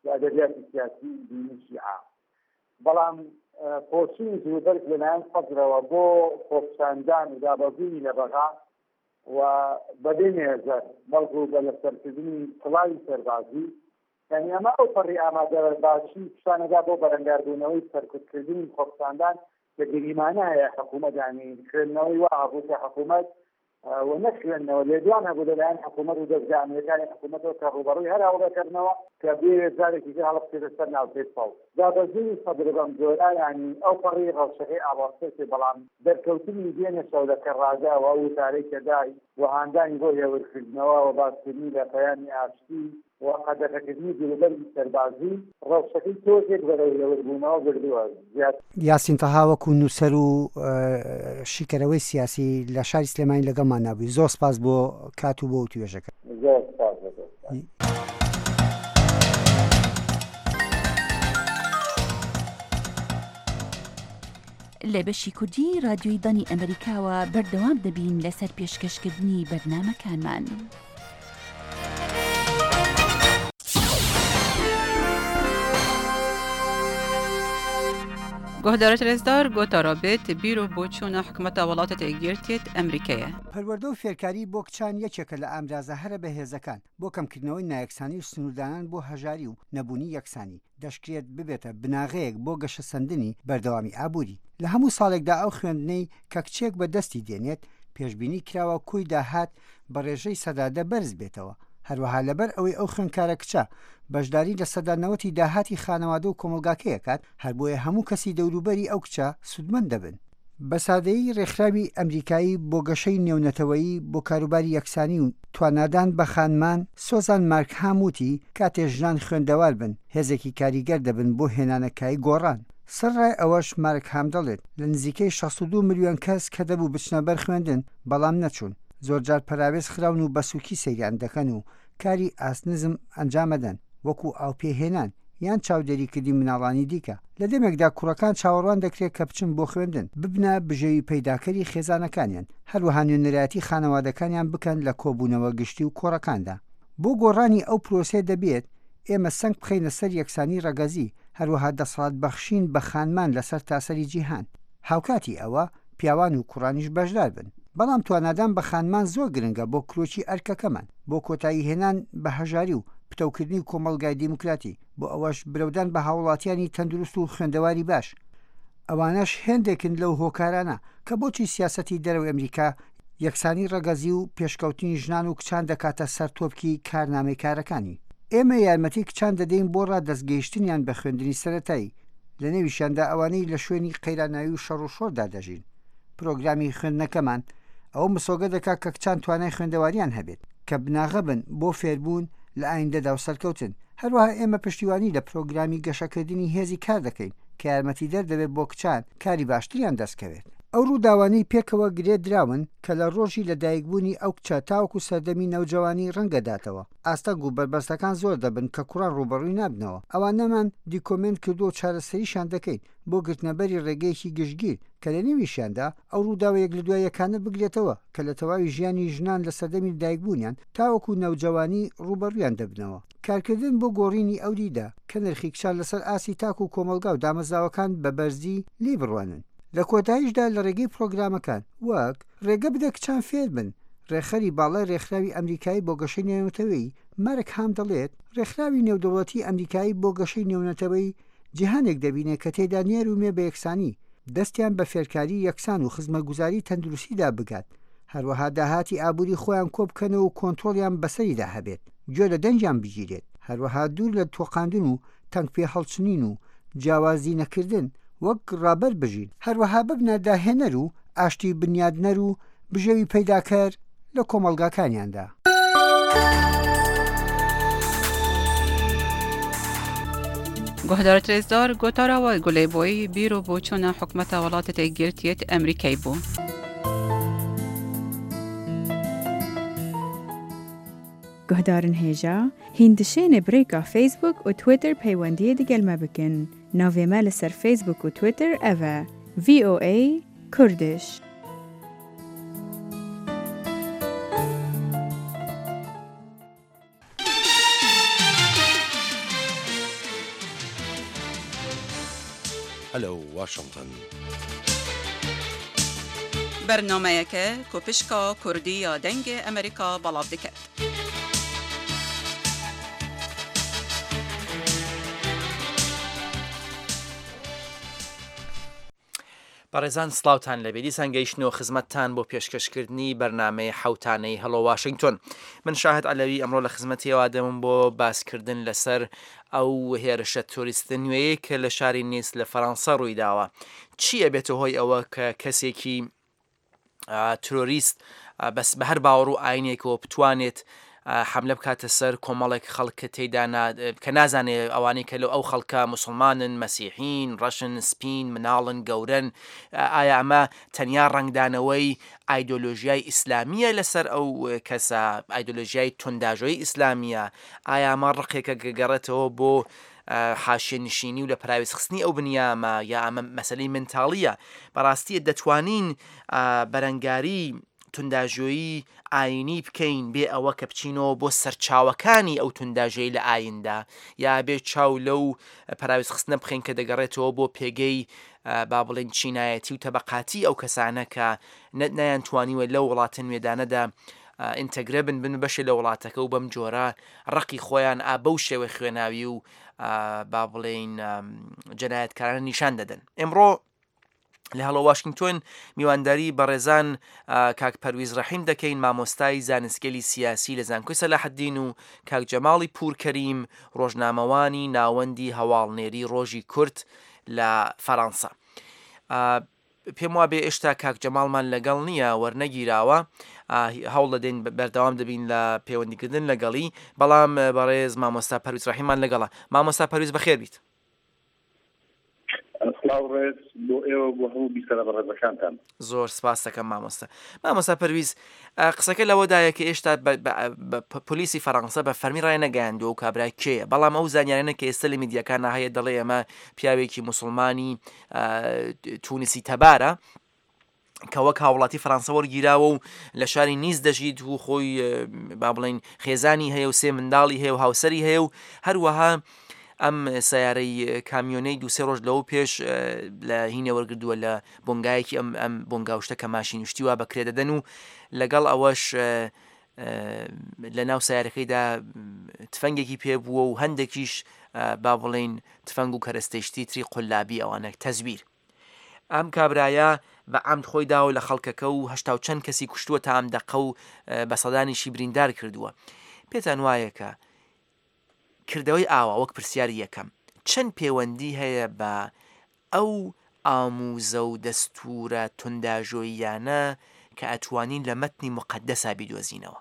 ئەدەبیاتی سیاسی دینی شیعە بەڵام پۆچینی جوبەرگ لەلایەن سەدرەوە بۆ خۆپیشاندان و دابەزینی لە بەغا و بەبێ نێزەر بەڵکو بە لەسەرکردنی سڵاوی سەربازی یعنی ئەمە ئەو پەڕی ئامادە باشی پیشانەدا بۆ بەرەنگاردبوونەوەی سەرکردکردنی خۆپیشاندان کە گریمانە هەیە حکوومەت ینی خوێندنەوەی وا هەبوو کە حکوومەت و نەخوێندنەوە لێدوان هەبوو لەلایەن حکوومەت و دەستگا ئەمریکانی حکوومەتەوە کە ڕوبەڕووی هەر هەوڵەکردنەوە کە بێ جارێکی تر هەڵبژێتە سەر ناوچەی سەوڵ دابەزینی سەدر بەم جۆرە ینی ئەو پەڕی ڕەوشەکەی ئاواسێتی بەڵام دەرکەوتنی دێنە شەودەکە ڕاجاوە ئەو وتارەی کە دای و هاندانی بۆ هێورکردنەوە و باسکردنی لە پەیامی ئاشتی و قەدەغەکردنی جلوبەرگی سەربازی ڕەوشەکەی تۆزێک بەرەو هێوربوونەوە بردووە یاسین تەها وەکو نووسەر و شیکەرەوەی سیاسی لە شاری سلێمانی لەگەڵمان نابووی زۆر سپاس بۆ کات و بۆ توێژەکە زۆر سپاس لە بەشی کوردی رادیۆی دانی ئەمریکاوە بەردەوام دەبین لەسەر پێشکەشکردنی بەرنامەکانمان. گۆهدارە رێزدار گۆتارابێت بیرۆ بۆچوونە حکومەتە وڵاتە یەکگرتووێت ئەمریکایە. پەروەردە و فێرکاری بۆ کچان یەکێکە لە ئامرازە هەرە بەهێزەکان بۆ کەمکردنەوەی نایەکسانی و سنووردانان بۆ هەژاری و نەبوونی یەکسانی دەشکرێت ببێتە بناغەیەک بۆ گەشە سەندنی بەردەوامی ئابووری. لە هەموو ساڵێکدا ئەو خوێندنەی کە کچێک بە دەستی دێنێت پێشبینی کراوە کۆی داهات بە ڕێژەی سەدادە بەرز بێتەوە. هەروەها لەبەر ئەوەی ئەو خوێندکارە کچە بەشداری لە سەدانەوەتی داهاتی خانەوادە و کۆمەلگاکەیەکات هەر بۆیە هەموو کەسی دەوروبەری ئەو کچە سودمەند دەبن. بە سادەیی ڕێکخراوی ئەمریکایی بۆ گەشەی نێونەتەوەیی بۆ کاروباری یەکسانی و توانادان بە خانمان سۆزان مارکهام وتی کاتێ ژنان خوێندەوار بن هێزێکی کاریگەر دەبن بۆ هێنانەکایی گۆڕان. سەرڕای ئەوەش مارکهام دەڵێت لە نزیکەی 62 ملیۆن کەس کە دەبوو بچنە بەر خوێندن بەڵام نەچوون زۆرجار پەراوێز خراون و بەسووکی سەیران دەکەن و کاری ئاسنزم ئەنجامەدەن وەکو ئاوپێهێنان یان چاودێریکردی مناڵانی دیکە. لە دەمێکدا کوڕەکان چاوەڕوان دەکرێت کە بچن بۆ خوێندن ببنە بژێوی پەیداکەری خێزانەکانیان هەروەها نوێنەرایەتی خانەوادەکانیان بکەن لە کۆبوونەوە گشتی و کۆڕەکاندا. بۆ گۆڕانی ئەو پرۆسێ دەبێت ئێمە سەنگ بخەینە سەر یەکسانی ڕەگەزی هەروەها دەسەڵات بەخشین بە خانمان لەسەر تاسەری جیهان. هاوکاتی ئەوە پیاوان و کوڕانیش بەشدار بن. بەڵام توانادان بە خانمان زۆر گرنگە بۆ کرۆکی ئەرکەکەمان بۆ کۆتایی هێنان بە هەژاری و پتەوکردنی کۆمەلگای دیموکراتی بۆ ئەوەش برەودان بە هاوڵاتیانی تەندروست و خوێندەواری باش. ئەوانەش هێندێکن لەو هۆکارانە کە بۆچی سیاسەتی دەرەوەی ئەمریکا یەکسانی ڕەگەزی و پێشکەوتنی ژنان و کچان دەکاتە سەر تۆپکی کارنامەی کارەکانی. ئێمە یارمەتی کچان دەدەین بۆ ڕادەستگەیشتنیان بە خوێندنی سەرەتایی لە نێویشاندا ئەوانەی لە شوێنی قەیراناوی و شەڕ و شۆردا دەژین. پرۆگرامی خوێندنەکەمان ئەو مسۆگە دەکات کە کچان توانای خوێندەواریان هەبێت کە بناغە بن بۆ فێربوون لە ئایندەدا و سەرکەوتن. هەروەها ئێمە پشتیوانی لە پرۆگرامی گەشەکردنی هێزی کار دەکەین کە یارمەتیدەر دەبێت بۆ کچان کاری باشتریان دەستکەوێت. ئەو ڕووداوانەی پێکەوە گرێ دراون کە لە ڕۆژی لەدایکبوونی ئەو کچە تاوەکو سەردەمی نەوجەوانی ڕەنگەداتەوە. ئاستەنگ و بربەستەکان زۆر دەبن کە کوڕان ڕوبەڕووی نابنەوە. ئەوانەمان دیکۆمنت کردو و چارەسەریشان دەکەین بۆ گرتنەبەری ڕێگەیەکی گشتگیر کە لە نێویشیاندا ئەو ڕووداوە یەک لە دوای یەکانە بگرێتەوە کە لە تەواوی ژیانی ژنان لە سەردەمی دایکبوونیان تاوەکو نەوجەوانی ڕوبەڕوویان دەبنەوە. کارکردن بۆ گۆڕینی ئەو دیدا کە نرخی کچان لەسەر ئاسی تاک و کۆمەلگا و دامەزراوەکان بە بەرزی لی بڕوانن. لە کۆتاییشدا لە ڕێگەی پرۆگرامەکان وەک ڕێگە بدە کچان فێر بن ڕێخەری باڵای ڕێکخراوی ئەمریکایی بۆ گەشەی نێونەتەوەی مارکهام دەڵێت ڕێکخراوی نێودەوڵەتی ئەمریکایی بۆ گەشەی نێونەتەوەی جیهانێک دەبینێت کە تێدا نێر و مێ بە یەکسانی دەستیان بە فێرکاری یەکسان و خزمەتگوزاری تەندروستیدا بگات هەروەها داهاتی ئابووری خۆیان کۆبکەنەوە و کۆنتڕۆڵیان بەسەریدا هەبێت گوێ لە دەنجیان بگیرێت هەروەها دوور لە تۆقاندن و تەنگ پێ هەڵچنین و جیاوازی نەکردن وەک ڕابەر بژین هەروەها ببنە داهێنەر و ئاشتی بنیادنەر و بژێوی پەیداکەر لە کۆمەڵگاکانیاندا. گۆهدارە رێزدار گۆتاراوە گولەیبۆی بیرۆ بۆ چۆنە حکومەتە وڵاتە تێگرتیەت ئەمریکای بوو. گۆهدارن هێژە هیندشێنێ برێکا فیسبوک و تویتر پەیوەندیە دەگەلمە بکەن. ناوێمە لەسەر فیسبوک و تویتر ئەڤە VOA کوردش. هەلو واشنگتن. بەرنامەیەکە کۆپشکا کوردی یا دەنگی ئەمریکا بەڵاو دەکات. بەڕێزان سڵاوتان لەبێ دیسان گەیشتنەوە خزمەتتان بۆ پێشکەشکردنی بەرنامەی حوتانەی هەڵۆ واشنگتن. من شاهد عەلەوی ئەمڕۆ لە خزمەتیەوە دەمم بۆ باسکردن لەسەر ئەو هێرشە تۆریستە نوێیە کە لە شاری نیس لە فەڕەنسا ڕووی داوە. چییە بێتە هۆی ئەوە کە کەسێکی تۆریست بەس بە هەر باوەڕ و ئاینێکەوە بتوانێت حملە بکاتە سەر کۆمەڵێک خەڵکە تێدا کە نازانێ ئەوانەی کە لە ئەو خەڵکە مسلمانن، مەسیحین، ڕەشن، سپین، مناڵن، گەورن، ئایا ئەمە تەنیا ڕنگدانەوەی ئایدۆلۆژیای ئیسلامیە لەسەر ئەو کەسە، ئایدۆلۆژیای تونداژۆی ئیسلامیە، ئایا ئەمە ڕقێکە گەگەڕێتەوە بۆ حاشیێنشینی و لە پراوێزخستنی ئەو بنیامە، یا ئەمە مەسەلەی منتاڵیە. بەڕاستیە دەتوانین بەرەنگاری تونداژۆیی ئاینی بکەین بێ ئەوە کە بچینەوە بۆ سەرچاوەکانی ئەو تونداژەی لە ئایندا، یا بێ چاو لەو پراوێزخستنە بخەین کە دەگەڕێتەوە بۆ پێگەی با بڵێن چینایەتی و تەبەقاتی ئەو کەسانە کە نەیانتوانیوە لەو وڵاتە نوێدانەدا ئینتەگرە بن بەشێ لە وڵاتەکە و بەم جۆرە ڕقی خۆیان بەو شێوە خوێناوی و با بڵێن جەنایەتکارانە نیشان دەدەن. ئێمڕۆ لە هەڵۆ واشنگتن میوانداری بەڕێزان کاک پەرویز ڕەحیم دەکەین، مامۆستای زانستگەلی سیاسی لە زانکۆی سەلاحەددین، و کاک جەماڵی پورکەریم، ڕۆژنامەوانی ناوەندی هەواڵنێری ڕۆژی کورد لە فەڕەنسا. پێم وابێ ئێشتا کاک جەماڵمان لەگەڵ نییە، وەرنەگیراوە، هەوڵ دەدەین بەردەوام دەبین لە پەیوەندیکردن لەگەڵی، بەڵام بەڕێز مامۆستا پەرویز ڕەحیممان لەگەڵە. مامۆستا پەرویز بەخێر بیت. زۆر سپاس دەکەم مامۆستا. مامۆستا پەرویز، قسەکە لەوەدایە کە ئێشتا پۆلیسی فەڕەنسا بە فەرمی ڕای نەگەیاندووە و کابرای کێیە، بەڵام ئەو زانیارانە کە ئێستا لە میدیاکان هەیە دەڵێ ئەمە پیاوێکی موسڵمانی تونسی تەبارە کە وەک هاوڵاتی فەڕەنسا وەرگیراوە و لە شاری نیس دەژیت و خۆی با بڵێن خێزانی هەیە و سێ منداڵی هەیە و هاوسەری هەیە، و هەروەها ئەم سیارەی کامیۆنەی دووسێ ڕۆژ لەو پێش لە هینە وەرگردووە لە بۆنگایەکی ئەم بۆنگاوشتە کە ماشین وشتی وا بەکرێ دەدەن، و لەگەڵ ئەوەش لە ناو سیارەکەیدا تفەنگێکی پێبووە و هەندێکیش با بڵێن تفەنگ و کەرەستەیشتی تری قولابی ئەوانە تەزویر. ئەم کابرایە بە ئەمد خۆی داوە لە خەڵکەکە و هەشتا و چەند کەسی کوشتووە تا ئەم دەقە و بە سەدانیشی بریندار کردووە. پێتان وایە کە کردەوەی ئاوا وەک پرسیاری یەکەم چەند پەیوەندی هەیە بە ئەو ئاموزە و دەستورە تونداژۆییانە کە ئەتوانین لە مەتنی مقەدەسا بیدۆزینەوە؟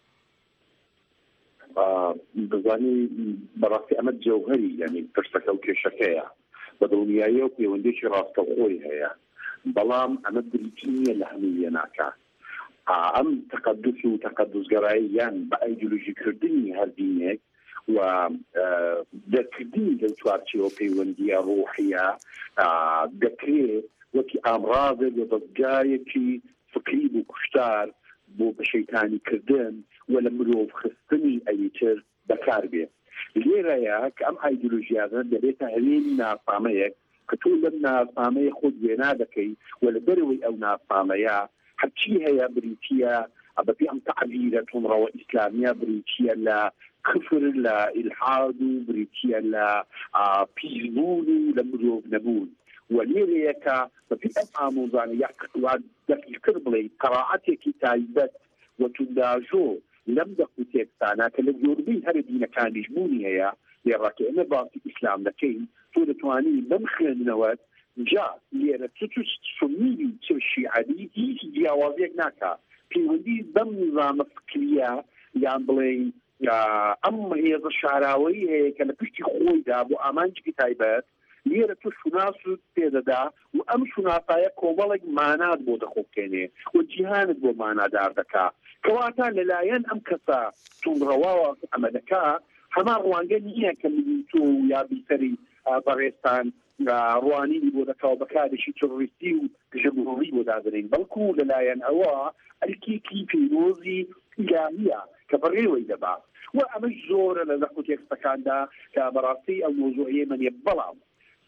بزانی بەڕاستی ئەمە جەوهەری یعنی پرسەکە و کێشەکەیە بە دڵنیاییە و پەیوەندێکی ڕاستەوخۆی هەیە، بەڵام ئەمە بریتی نییە لە هەموو وێناکە. ئەم تەقەدس و تەقەدسگەرایی یان بە ئایدۆلۆژیکردنی هەر دینێک و دەرکردنی لەو چوارچێوە پەیوەندیە ڕۆحیە دەکرێت وەکی ئامڕازە لە دەستگایەکی فکری بۆ کوشتار بۆ بە شەیتانیکردن و لە مرۆڤ خستنی ئەیتر بەکار بێت. لێرەیە کە ئەم ئایدۆلۆژیانە دەبێتە هەوێنی ناسامەیەک کە تۆ لەم ناسامەیە خۆت وێنا دەکەی و لە دەرەوەی ئەو ناسامەیە هەرچی هەیە بریتیە بەپێ ئەم تەعبیرە تۆمڕەوە ئیسلامیە بریتیە لە کفر لە ئیلحاد و بریتیە لە پیسبوون و لە مرۆڤ نەبوون. و لێرەیەکە بەپێ ئەم ئامۆزانە یا دەقیقتر بڵێ قەڕاعەتێکی تایبەت و تونداژۆ لەم دەقوتێکستانە کە لە زۆربەی هەر دینەکانیش بوونی هەیە، لێڕاکە ئێمە باسی ئیسلام دەکەین، تۆ دەتوانی بەم خوێندنەوە جا لێرە چ سنی چ شیعەتی هیچ جیاوازیەک ناکات، پەیوەندی بەم نظامە فکریە یان بڵێن ئەم هێزە شاراوەی هەیە کە لە پشتی خۆیدا بۆ ئامانجی تایبەت لێرە تو شوناسوت پێدەدا و ئەم شوناسایە کۆمەڵێک مانات بۆ دەخۆبکێنێ و جیهانت بۆ مانادار دەکا، کەواتە لەلایەن ئەم کەسە توندڕەواوە ئەمە دەکا هەمان ڕوانگە نییە کە ملی تۆ یا بیسەری بەڕێستان ڕوانینی بۆ دەکاو بەکارێکی تۆڕیستی و ژەبڕۆڵی بۆ دادرین، بەڵکو لەلایەن ئەوە ئەرکێکی پەیرۆزی ئیلاهیە کە بەڕێوەی دەبا و ئەمە زۆرە لە دەقوتێکستەکاندا کە بەڕاستی ئەو مۆزوعیە منێ. بەڵام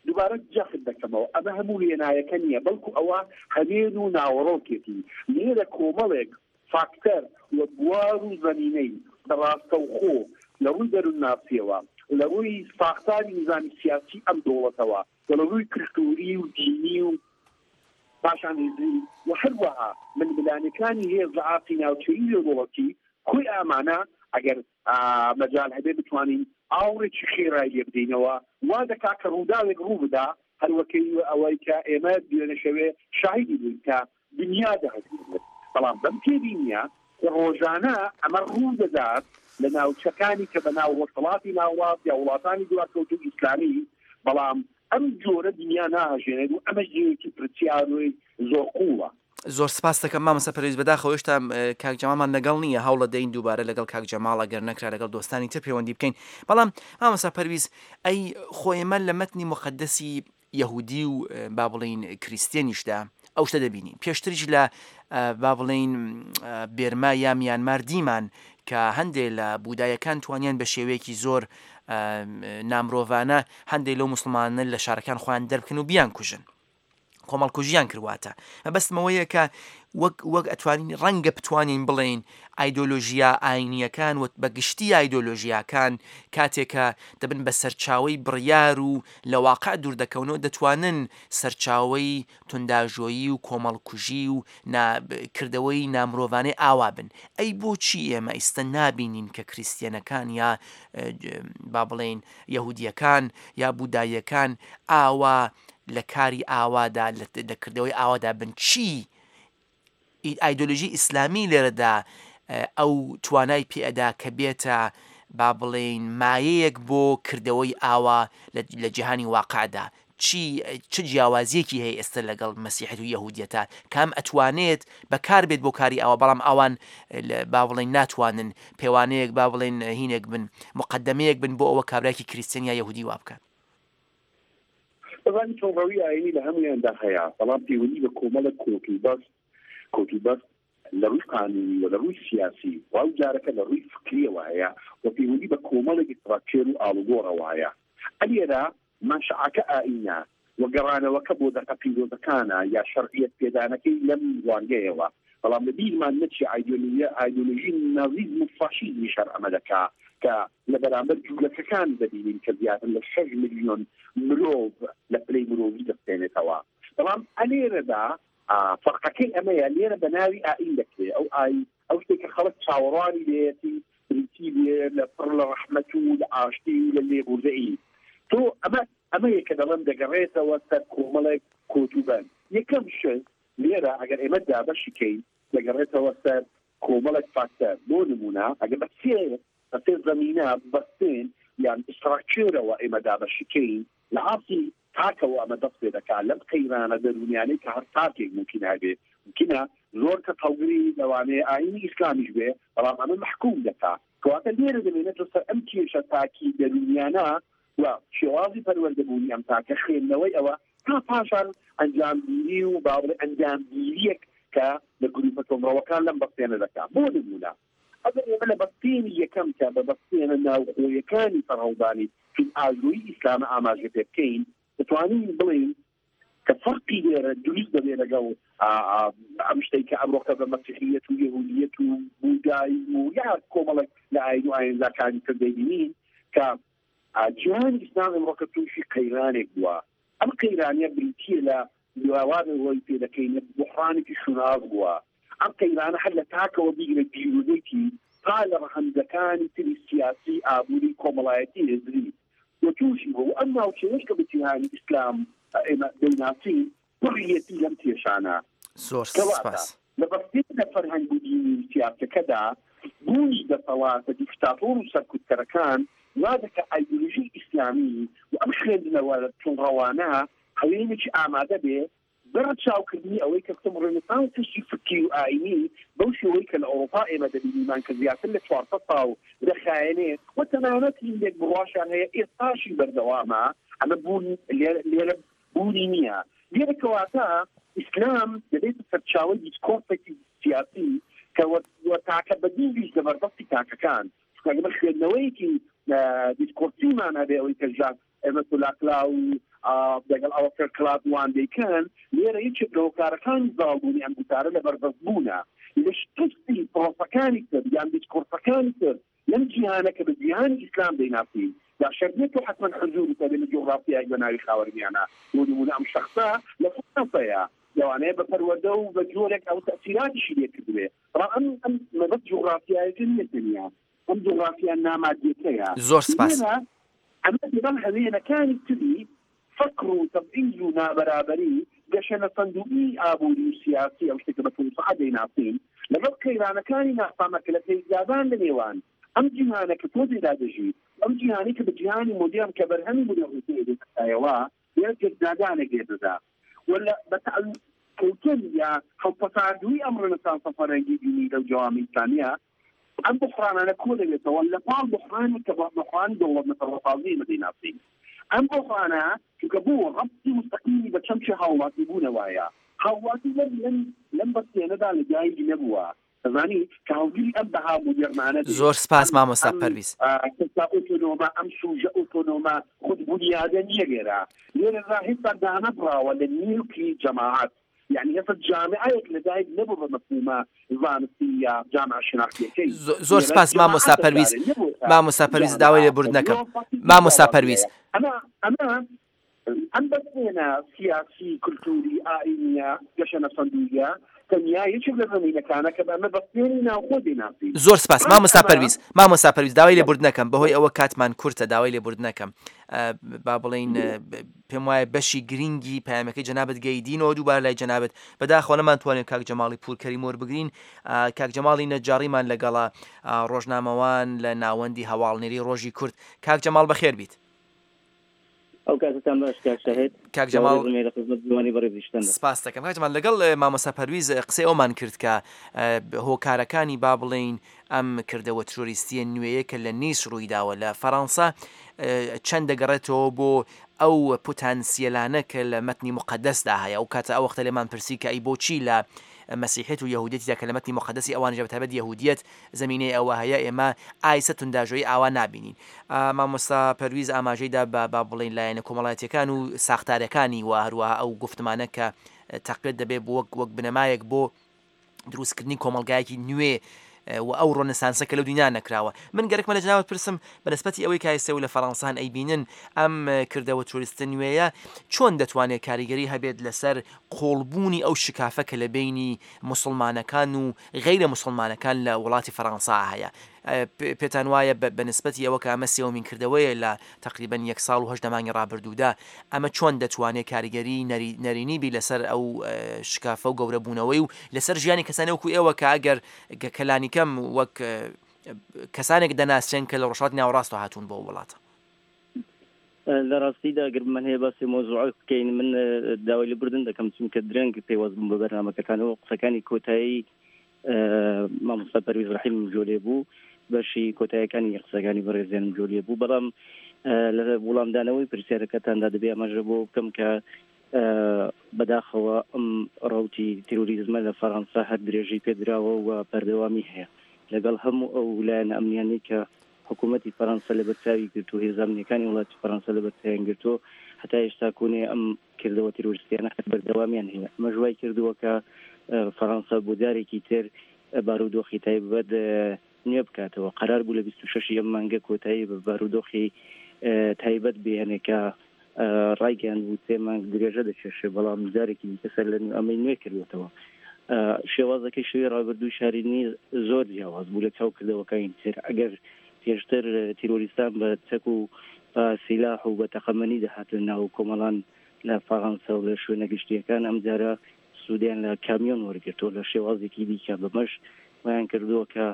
دووبارە جەخت دەکەمەوە ئەمە هەموو لێنایەکە نییە بەڵکو ئەوە هەمێن و ناوەڕۆکێتی لێرە کۆمەڵێک فاکتەر وە بوار و زەمینەی بەڕاستەوخۆ لە ڕووی دەرون ناسیەوە لە ڕووی ساختاری نظامی سیاسی ئەم دۆڵەتەوە و لە ڕووی کلتوری و دینی و پاشان هێزی و هەروەها ململانەکانی هێز لە ئاقی ناوچەیی لە دۆڵەتی خۆی ئامانە ئەگەر مەجال هەبێ بتوانین ئاوڕێکی خێرای لێ بدەینەوە وا دەکا کە ڕووداوێک ڕوو بدا هەروەکەی ئەوەی کە ئێمە دوێنەشەوێ شاهیدی بووین کە دنیا دەهەزێت بەڵام بەم تێبینیە ڕۆژانە ئەمە ڕوو دەدات لە ناوچەکانی کە بە ناو وڵاتی ناوڵات یا وڵاتانی دووارکەوتوو ئیسلامی بەڵام ئەم جۆرە دنیا ناهژێنێت و ئەمە ژێکی پرسیاروی زۆر قووە. زۆر سپاس دەکەم مامۆستا پەرویز بەداخەوە هێشتا کاک جەمالمان لەگەڵ نییە هەوڵە دەین دووبارە لەگەڵ کاک جەماڵ ئەگەر نەکرا لەگەڵ دۆستانی تر پەیوەندی بکەین بەڵام مامۆستا پەرویز ئەی خۆی ئێمە لە مەتنی مقەدەسی یەهودی و با بڵین کریستیانیشدا ئەو شتە دەبینین پێشتریش لە با بڵین بێرما یا میانمار دیمان کە هەندێک لە بودایەکان توانیان بە شێوەیەکی زۆر نامرۆڤانە هەندێک لەو موسڵمانە لە شارەکان خۆیان دەربکەن و بیان کوژن کۆمەڵکوژیان کردواتە مەبەستمەوەیە کە وەک ئەتوانین ڕەنگە بتوانین بڵێن ئایدۆلۆژیا ئاینیەکان و بەگشتی ئایدۆلۆژیاکان کاتێکە دەبن بە سەرچاوی بڕیار و لە واقع دوور دەکەونەوە دەتوانن سەرچاوی تونداژۆیی و کۆمەڵکوژی و کردەوەی نامرۆڤانەی ئاوا بن ئەی بۆچی ئێمە ئیستە نابینین کە کریستیانەکان یا با بڵێن یەهودیەکان یا بودایەکان ئاوا لە کاری ئاوادا لە کردەوەی ئاوادا بن چی ئایدۆلۆژی ئیسلامی لێرەدا ئەو توانای پێئەدا کە بێتە با بڵێن مایەیەک بۆ کردەوەی ئاوا لە جیهانی واقعدا چ جیاوازیەکی هەیە ئێستا لەگەڵ مەسیحیەت و یەهودیەتە کام ئەتوانێت بەکار بێت بۆ کاری ئاوا بەڵام ئەوان با بڵێن ناتوانن پێوانەیەک با بڵێن هینێک بن مقدمەیەک بن بۆ ئەوە کابراایکی کریستیان یا یەهودی وا بکەن طبعا تۆڕەوی ئاینی لە هەمویاندا هەیە بەڵام پەیوەندی بە کۆمەڵە کۆتوبەست لە ڕووی قانونی و لە ڕووی سیاسی واو جارەکە لە ڕووی فکریەوە هەیە و پەیوەندی بە کۆمەڵێکی تراکچێر و ئاڵوگۆڕەوە هەیە ئەلێرە ماشعەکە ئاینە و گەڕانەوەکە بۆ دەقە پیرۆزەکانە یا شەرعیەت پێدانەکەی لەم وانگەیەوە بەڵام لە بیرمان نەچی ئایدۆلۆژی نازیزم و فاشیزمی شەرع ئەمە دەکا کە لە بەرامبەر جوولەکەکان دەبینین کە زیاتر لە 6 ملیۆن مرۆڤ لە پلەی مرۆڤی دەستێنێتەوە بەڵام ئەلێرەدا فەرقەکەی ئەمەیە لێرە بە ناوی ئاین دەکرێت ئەو شتێکە خەڵک چاوەڕوانی لێتی بریتی بێ لە پڕ لە ڕەحمەت و لە ئاشتی و لە لێبوردەئی تۆ ئەمەیە کە دەڵێن دەگەڕێتەوە سەر کۆمەڵێک کۆتوبەن یەکەم شت لێرە ئەگەر ئێمە دابەشیکەین دەگەڕێتەوە سەر کۆمەڵێک فاکتەر بۆ نمونە ئەگەر بە سێ زەمینە بەستێن یان ئستراکچێرەوە ئێمە دابەشیکەین لە ئاسی تاکەوە ئەمە دەست پێ دەکات لەم قەیرانە دەرونیانەی کە هەر تاکێک ممکن هەبێ ممکنە زۆر کە تەڵگری لەوانەیە ئاینی ئیسلامیش بێ بەڵام ئەمە محکوم دەکات کەواتە لێرە دەمێنێتەوە سەر ئەم کێشە تاکی دەرونیانە و شێوازی پەروەردەبوونی ئەم تاکە خوێندنەوەی ئەوە تا پاشان ئەنجامگیری و باوەڕێ ئەنجامگیریەک کە لە گروپە تۆمڕەوەکان لەم بەستێنە دەکات بۆ نمونە ئەگەر ئێمە لە بەستێنی یەکەم کە بە بەستێنە ناوخۆیەکانی فەرهەڵدانی چون ئاژۆیی ئیسلامە ئاماژە پێ بکەین دەتوانین بڵێن کە فەرقی لێرە دروست دەبێت لەگەڵ ئەم شتەی کە ئەمڕۆکە بە مەسیحیەت و یەهودیەت و بودایزم و یا کۆمەڵێک لە ئاین و ئاینزاکانی تر دەبینین کە جیهانی ئیسلام ئەمڕۆکە تووشی قەیرانێک بووە ئەم قەیرانیە بریتیە لە دووەوەی پێ دەکەین بوحرانێکی شوناز بووە ئەم قەیرانە هەر لە تاکەوە بیگرێت پیرۆزێکی تا لە ڕەهەندەکانی تری سیاسی ئابووری کۆمەڵایەتی هێزری وتوشي هو أنه شيء كبتيهاني إسلام إما ديناتي بريتي لم تيشانا سپاس لبستينا فرهنگ بوديني سياسة كذا بوش دفوات ديكتاتور وسركو التركان وهذا أيديولوجي إسلامي وأمشخلنا ولا تنغوانا خلينيش آمادة به برد شاوكرني أويك اكتم رنسان تشي فكي وآيني بوشي ويك الأوروبا إما دبيني مان كزيات اللي توارتطاو رخايني وتنانتي لك برواشان هي إرطاشي بردواما أما اللي بونينيها ليرا كواتا إسلام دبيت فرشاوي ديسكورتي سياسي كوتاكا بدينيش دبردستي تاكا كان فكما خلنويكي ديسكورتي معنا بأويك الجاك مثل أكلاو لەگەڵ ئەوە کلاتوان دەیکەن لێرە هیچ دۆکارەکانی زاڵبوونی ئەم گوتارە لە بەربەستبوونە لە شتستی پرۆسەکانی کرد یان دیسکۆرسەکانی کرد لەم جیهانە کە بە جیهانی ئیسلام دەیناسین یا شەربێت و حتما حضور بکە لە جغرافیای بە ناوی خاوەرمیانە بۆ نمونە ئەم شەخصە لە فەرەنسایە لەوانەیە بە پەروەردە و بە جۆرێک ئەو تەسیراتیشی لێ کردوێ ئەم مەبەست جغرافیایەکە نیە دنیا ئەم جغرافیان نامادیەکەیە زۆر سپاس ئەمە دەبەن هەوێنەکانی تری فەقر و تەبعیض و نابەرابەری گەشەنە سندوقی ئابووری و سیاسی ئەو شتێکە بە توسعە دەیناسین لەگەڵ کەیرانەکانی ناسامەکە لە تێیزادان لە نێوان ئەم جیهانە کە تۆ تێدا دەژی ئەم جیهانی کە بە جیهانی مۆدیان کە بەرهەمی بودەڕوتەیەوە یەکێکدادانە گێدەدا ولا بەتەکەوتن یا هەڵپەساردووی ئەم ڕەنەسانسە فەرەنگی دینی لەو جەوامی ئیسلامیا ئەم بحرانانە کۆ دەبێتەوە لە پاڵ بحرانی کە بحرانی دەوڵەت مەتەڕەفاضی مەدەیناسین ئەم بحرانە کە بووە ڕەبتی مستەقیمی بە چەمچە هاوڵاتی بوونەوەیە هاوڵاتی لەم بەستێنەدا لە جاییی نەبووە زانی کاوگیری ئەم بەها مدرمانە زۆر سپاس مامۆستا پەرویز ئۆتۆنۆمە ئەم سوژە ئۆتۆنۆمە خود بنیادە نییە لێرە لێرەدا هیچ دانەبراوە لە نیوکی جەماعەت يعني هذا الجامعة لدايق نبض مفهومة زانستية جامعة شناختية زور سپاس مامۆستا پەرویز مامۆستا پەرویز داوای لێبورد نەکەم مامۆستا پەرویز أنا أم بسينا سياسي كلتوري آئينية جشنة صندوقية تنیا یەکێک لە زمینەکانە کە بەمە بەستێنی ناوخۆ دەیناسی زۆر سپاس مامۆستا پەرویز داوای لێبورد نەکەم بەهۆی ئەوە کاتمان کورتە داوای لێبورد نەکەم با بڵین پێم وایە بەشی گرنگی پەیامەکەی جەنابەت گەیدینەوە دووبار لای جەنابەت بەداخەوە نەمانتوانێت کاک جەماڵی پورکەریم وەربگرین کاک جەماڵی نەجاریمان لەگەڵا ڕۆژنامەوان لە ناوەندی هەواڵنێری ڕۆژی کورد کاک جەماڵ بەخێر بیت ئەو کاتتان باش کاک جەماڵ سپاس دەکەم کاک جەماڵ لەگەڵ مامۆستا پەرویز قسەی ئەومان کرد کە هۆکارەکانی با بڵین ئەم کردەوە ترۆریستیە نوێیە کە لە نیس ڕوویداوە لە فەڕەنسا چەند دەگەڕێتەوە بۆ ئەو پۆتانسیەلانە کە لە مەتنی مقدسدا هەیە ئەو کاتە ئەو وەختە لێمان پرسی کە ئەی بۆچی لە مەسیحێت و یەهودیەتیدا کە لە مەتنی مقدسی ئەوانە بەتایبەت یەهودیەت زمینەی ئەوە هەیە ئێمە ئایسە تونداژۆی ئاوا نابینین مامۆستا پەرویز ئاماژەیدا با بڵین لایەنە کۆمەڵایەتیەکان و ساختارەکانی و هەروەها ئەو گفتمانە کە تەقلید دەبێت بۆ وەک بنەمایەک بۆ دروستکردنی کۆمەڵگایەکی نوێ و ئەو ڕۆنەسانسەکە لەو دنیا نەکراوە من گەرەکمە لە جناوت پرسم بەنسبەتی ئەوەی کایسە و لە فەڕەنسان ئەیبینن ئەم کردەوە تۆریستە نوێیە چۆن دەتوانێت کاریگەری هەبێت لەسەر قۆڵبوونی ئەو شکافە کە لە بینی موسڵمانەکان و غەیرە موسڵمانەکان لە وڵاتی فەڕەنسا هەیە پێتان وایە بەنسبەتی ئەوە کە ئەمە سێوەمین کردەوەیە لە تقریبا 1 ساڵ و 8 مانگی ڕابردوودا ئەمە چۆن دەتوانێت کاریگەری نەرینی بی لەسەر ئەو شکافە و گەورەبوونەوەی و لەسەر ژیانی کەسانە وەکو ئێوە کە ئەگەر کەلانی کەم وەک کەسانێک دەناسێن کە لە ڕۆژهاتی ناوەڕاستەوە هاتوون بۆ وڵاتە لە ڕاستیدا گەر من هەیە باسی مۆزوعە بکەین من داوای لێبوردن دەکەم چونکە درەنگ پێوەست بووم بە بەرنامەکەتانەوە قسەکانی کۆتایی مامۆستا پەرویز ڕەحیم جۆلێ بوو بەشی کۆتاییەکانی قسەکانی بەڕێزێنم جۆلێ بوو بەڵام لە وەڵامدانەوەی پرسیارەکەتاندا دەبێ ئەمەژە بۆ بکەم کە بەداخەوە ئەم ڕەوتی تیرۆریزمە لە فەڕەنسا هەر درێژی پێدراوە و بەردەوامی هەیە لەگەڵ هەموو ئەو لایەنە ئەمنیانەی کە حکوومەتی فەڕەنسا لە بەرچاوی گرتو هێزانەکانی وڵاتی فەڕەنسا لە بەرچاویان گرتو هەتا ئێستا کۆنێ ئەم کردەوە تیرۆریستیانە هەر بەردەوامیان هەیە مەژوای کردووە کە فەڕەنسا بۆ جارێکی تر بارودۆخی تایبەت نوێ بکاتەوە قرار بوو لە 26 مانگە کۆتایی بە بارودۆخی تایبەت بێنێکە ڕایگەیان بوو 3 مانگ درێژە دەچێشێ بەڵام جارێکی دیکەسەر لە ئەمەی نوێ کردوێتەوە شێوازەکەی شوێ ڕابردوو شارینی زۆر جیاواز بوو لە چاو کردەوەکانی تر ئەگەر پێشتر تیرۆریستان بە چەک و سیلاح و بە تەخەمەنی دەهاتن ناو کۆمەڵان لە فەڕەنسا و لە شوێنە گشتیەکان ئەم جارە سوودیان لە کامیۆن وەرگرتەوە لە شێوازێکی دیکە بەمەش ویان کردووە کە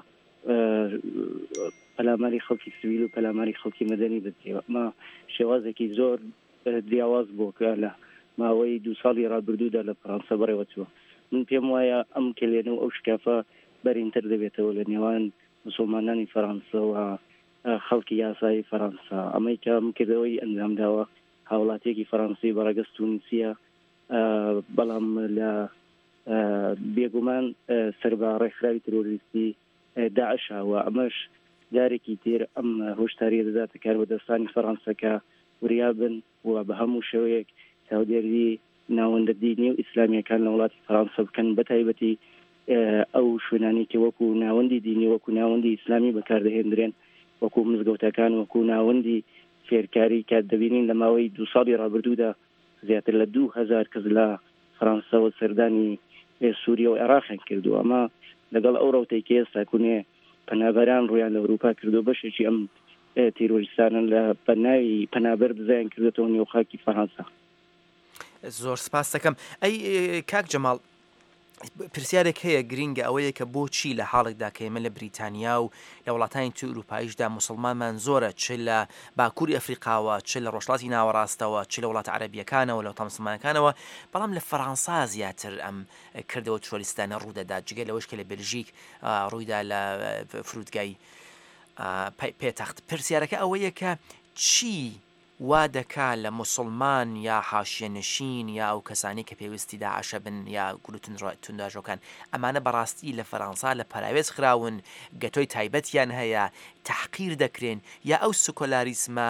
پەلاماری خەڵکی سویل و پەلاماری خەڵکی مەدەنی بچێەوە ئەمە شێوازێکی زۆر جیاواز بوو کە لە ماوەی 2 ساڵی ڕابردوودا لە فەڕەنسا بەڕێوەچووە من پێم وایە ئەم کلێنە و ئەو شکافە بەرینتر دەبێتەوە لە نێوان مسلمانانی فەڕەنسا و خەڵکی یاسایی فەڕەنسا ئەمەی کە ئەم کردەوەی ئەنجامداوە هاوڵاتیەکی فەڕەنسی بەڕێگەست تونسیە بەڵام لە بێگومان سەربا ڕێکخراوی ترۆریستی داعشاوە ئەمەش جارێکی تر ئەم هۆشتاریە دەداتە کاربەدەستانی فەڕەنسا کە وریابن و بە هەموو شێوەیەک چاودێری ناوەندە دینی و ئیسلامیەکان لە وڵاتی فەڕەنسا بکەن بە تایبەتی ئەو شوێنانی کە وەکو ناوەندی دینی وەکو ناوەندی ئیسلامی بەکاردەهێنرێن وەکو مزگەوتەکان وەکو ناوەندی فێرکاری کات دەبینین لە ماوەی 2 ساڵی ڕابردوودا زیاتر لە 2000 کەس لە فەڕەنساوە سەردانی سووریا و عێراقیان کردو. ئەمە لەگەڵ ئەو ڕەوتەی کە ئێستا کونێ پەنابەران ڕویان لە ئەوروپا کردو بەشێکی ئەم تیرۆریستانن لە پەناوی پەنابەر دزایان کردێتەوە نێوخاکی فەڕەنسا. زۆر سپاس دەکەم. ئەی کاک جەماڵ پرسیارێک هەیە گرینگە ئەوەیە کە بۆچی لە حاڵێکدا کە ئێمە لە بریتانیا و لە وڵاتانی تو ئوروپاییشدا موسڵمانمان زۆرە چ لە باکووری ئەفریقاوە چ لە ڕۆژهەڵاتی ناوەڕاستەوە چ لە وڵاتە عەرەبیەکانەوە لە وڵاتە مسلمانەکانەوە بەڵام لە فەڕەنسا زیاتر ئەم کردەوە ترۆریستانە ڕوودەدا جگە لەوەش کە لە بلژیک ڕوویدا لە فرودگای پێتەخت. پرسیارەکە ئەوەیە کە چی وا دەکا لە موسڵمان یا حاشیەنشین یا ئەو کەسانی کە پێویستی داعشە بن یا گروپ تونداژەکان ئەمانە بەڕاستی لە فەڕەنسا لە پەراوێز خراون گەتۆی تایبەتیان هەیە تەحقیر دەکرێن یا ئەو سکۆلاریسمە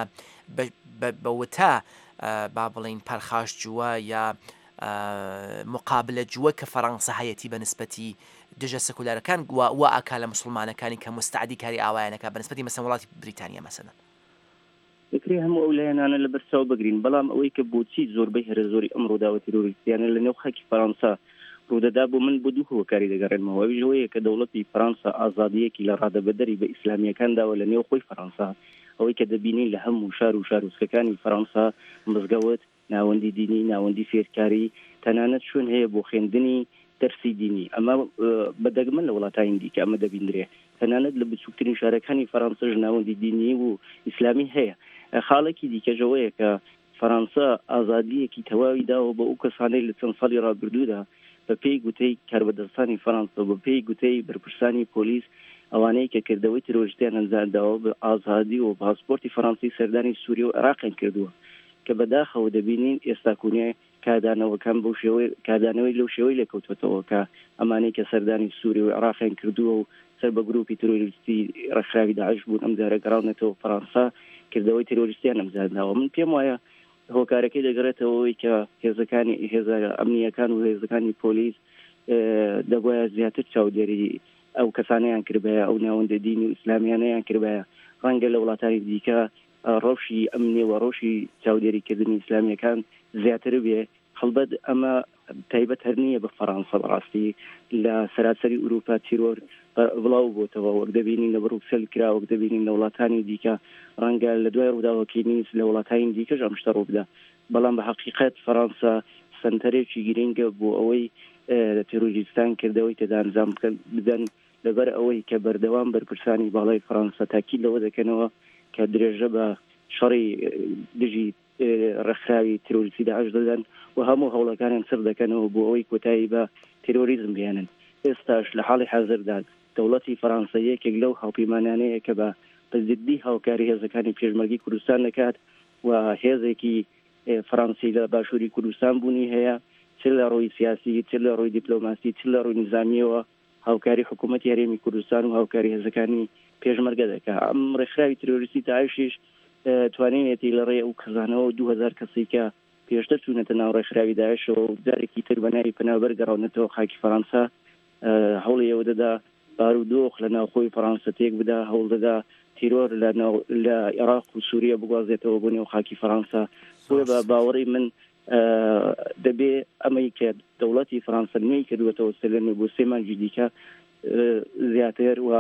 بەوەتا با بڵین پەرخاش جووە یا مقابلە جووە کە فەڕەنسا هەیەتی بەنسبەتی دژە سکولارەکان وا ئاکا لە موسڵمانەکانی کە مستعدی کاری ئاوایانەکە بەنسبەتی مەسەڵەن وڵاتی بریتانیا مەسەڵەن. فکری هەموو ئەو لایەنانە لە بەرچاو بگرین بەڵام ئەوەی کە بۆچی زۆربەی هەرە زۆری ئەم ڕووداوە تیرۆریستیانە لە نێو خاکی فەڕەنسا ڕوودەدا بۆ من بۆ دوو هۆکاری دەگەڕێنمەوە. ئەویش ئەوەیە کە دەوڵەتی فەڕەنسا ئازادیەکی لە ڕادەبەدەری بە ئیسلامیەکانداوە لە نێو خۆی فەڕەنسا ئەوەی کە دەبینین لە هەموو شار و شارۆچکەکانی فەڕەنسا مزگەوت ناوەندی دینی ناوەندی فێرکاری تەنانەت شوێن هەیە بۆ خوێندنی دەرسی دینی. ئەمە بەدەگمەن لە وڵاتانی دیکە ئەمە دەبیندرێ تەنانەت لە بچووکترین شارەکانی فەڕەنساش ناوەندی دینی و ئیسلامی هەیە. خاڵێکی دیکەژەوەیە کە فەڕەنسا ئازادیەکی تەواوی داوە بە ئەو کەسانەی لە چەند ساڵی ڕابردوودا بە پێی گوتەی کاربەدەستانی فەڕەنسا بە پێی گوتەی بەرپرسانی پۆلیس ئەوانەی کە کردەوەی تیرۆریستیان ئەنجامداوە بە ئازادی و پاسپۆرتی فەڕەنسی سەردانی سووریا و عێراقیان کردووە کە بەداخەوە دەبینین ئێستا کونێ کادانەوەکان بەو شێوەی کادانەوەی لەو شێوەی لێکەوتوێتەوە کە ئەمانەی کە سەردانی سووریا و عێراقیان کردووە و سەر بە گروپی تیرۆریستی ڕەخراوی داعش بوون ئەم جارە گەڕاونەتەوە فەڕەنسا کردەوەی تیرۆریستیان ئەمزادناوە. من پێم وایە هۆکارەکەی دەگەڕێتەوەی کە هێزەکانی هێزە ئەمنیەکان و هێزەکانی پۆلیس دەبایە زیاتر چاودێری ئەو کەسانەیان کردبایە ئەو ناوەندە دینی و ئیسلامیانەیان کردبایە ڕەنگە لە وڵاتانی دیکە ڕەوشی ئەمنی و ڕۆژی چاودێریکردنی ئیسلامیەکان زیاتر بێ. خەڵبەت ئەمە تایبەت هەر نییە بە فەڕەنسا بەڕاستی لە سەراسەری ئوروپا تیرۆر بڵاو بۆتەوە وەک دەبینین لە بروکسل کرا وەک دەبینین لە وڵاتانی دیکە ڕەنگە لە دوای ڕووداوەکەی نیست لە وڵاتانی دیکەش ئەم شتە ڕووبدا بەڵام بە حەقیقەت فەڕەنسا سنتەرێکی گرنگە بۆ ئەوەی تیرۆریستان کردەوەی تێدا ئەنجام بدەن لەبەر ئەوەی کە بەردەوام بەرپرسانی باڵای فەڕەنسا تاکید لەوە دەکەنەوە کە درێژە بە شەڕی دژی ڕەخراوی تیرۆریستی داعش دەدەن و هەموو هەوڵەکانیان سەر دەکەنەوە بۆ ئەوەی کۆتایی بە تیرۆریزم بێنن. ئێستاش لە حاڵی حازردا دەوڵەتی فەڕەنسا یەکێک لەو هاوپەیمانانەیە کە بە جدی هاوکاری هێزەکانی پێشمەرگی کوردستان دەکات و هێزێکی فەڕەنسی لە باشووری کوردستان بوونی هەیە چ لە ڕووی سیاسی چ لە ڕووی دیپلۆماسی چ لە ڕووی نظامیەوە هاوکاری حکوومەتی هەرێمی کوردستان و هاوکاری هێزەکانی پێشمەرگە دەکات. ئەم ڕێکخراوی تیرۆریستی داعشیش توانێتی لە ڕێ ئەو کەزانەوە 2000 کەسی کە پێشتر چوونەتە ناو ڕێکخراوی داعشەوە و جارێکی تر بەناوی پەنابەر گەڕاونەتەوە خاکی فەڕەنسا هەوڵی ئەوە دەدا بارودۆخ لە ناوخۆی فەڕەنسا تێک بدا هەوڵ دەدا تیرۆر لە عێراق و سووریا بگوازێتەوە بۆ نێو خاکی فەڕەنسا. بۆیە بە باوەڕی من دەبێ ئەمەی کە دەوڵەتی فەڕەنسا نوێی کردوێتەوە سەلەمی بۆ سێ مانگی دیکە زیاتر و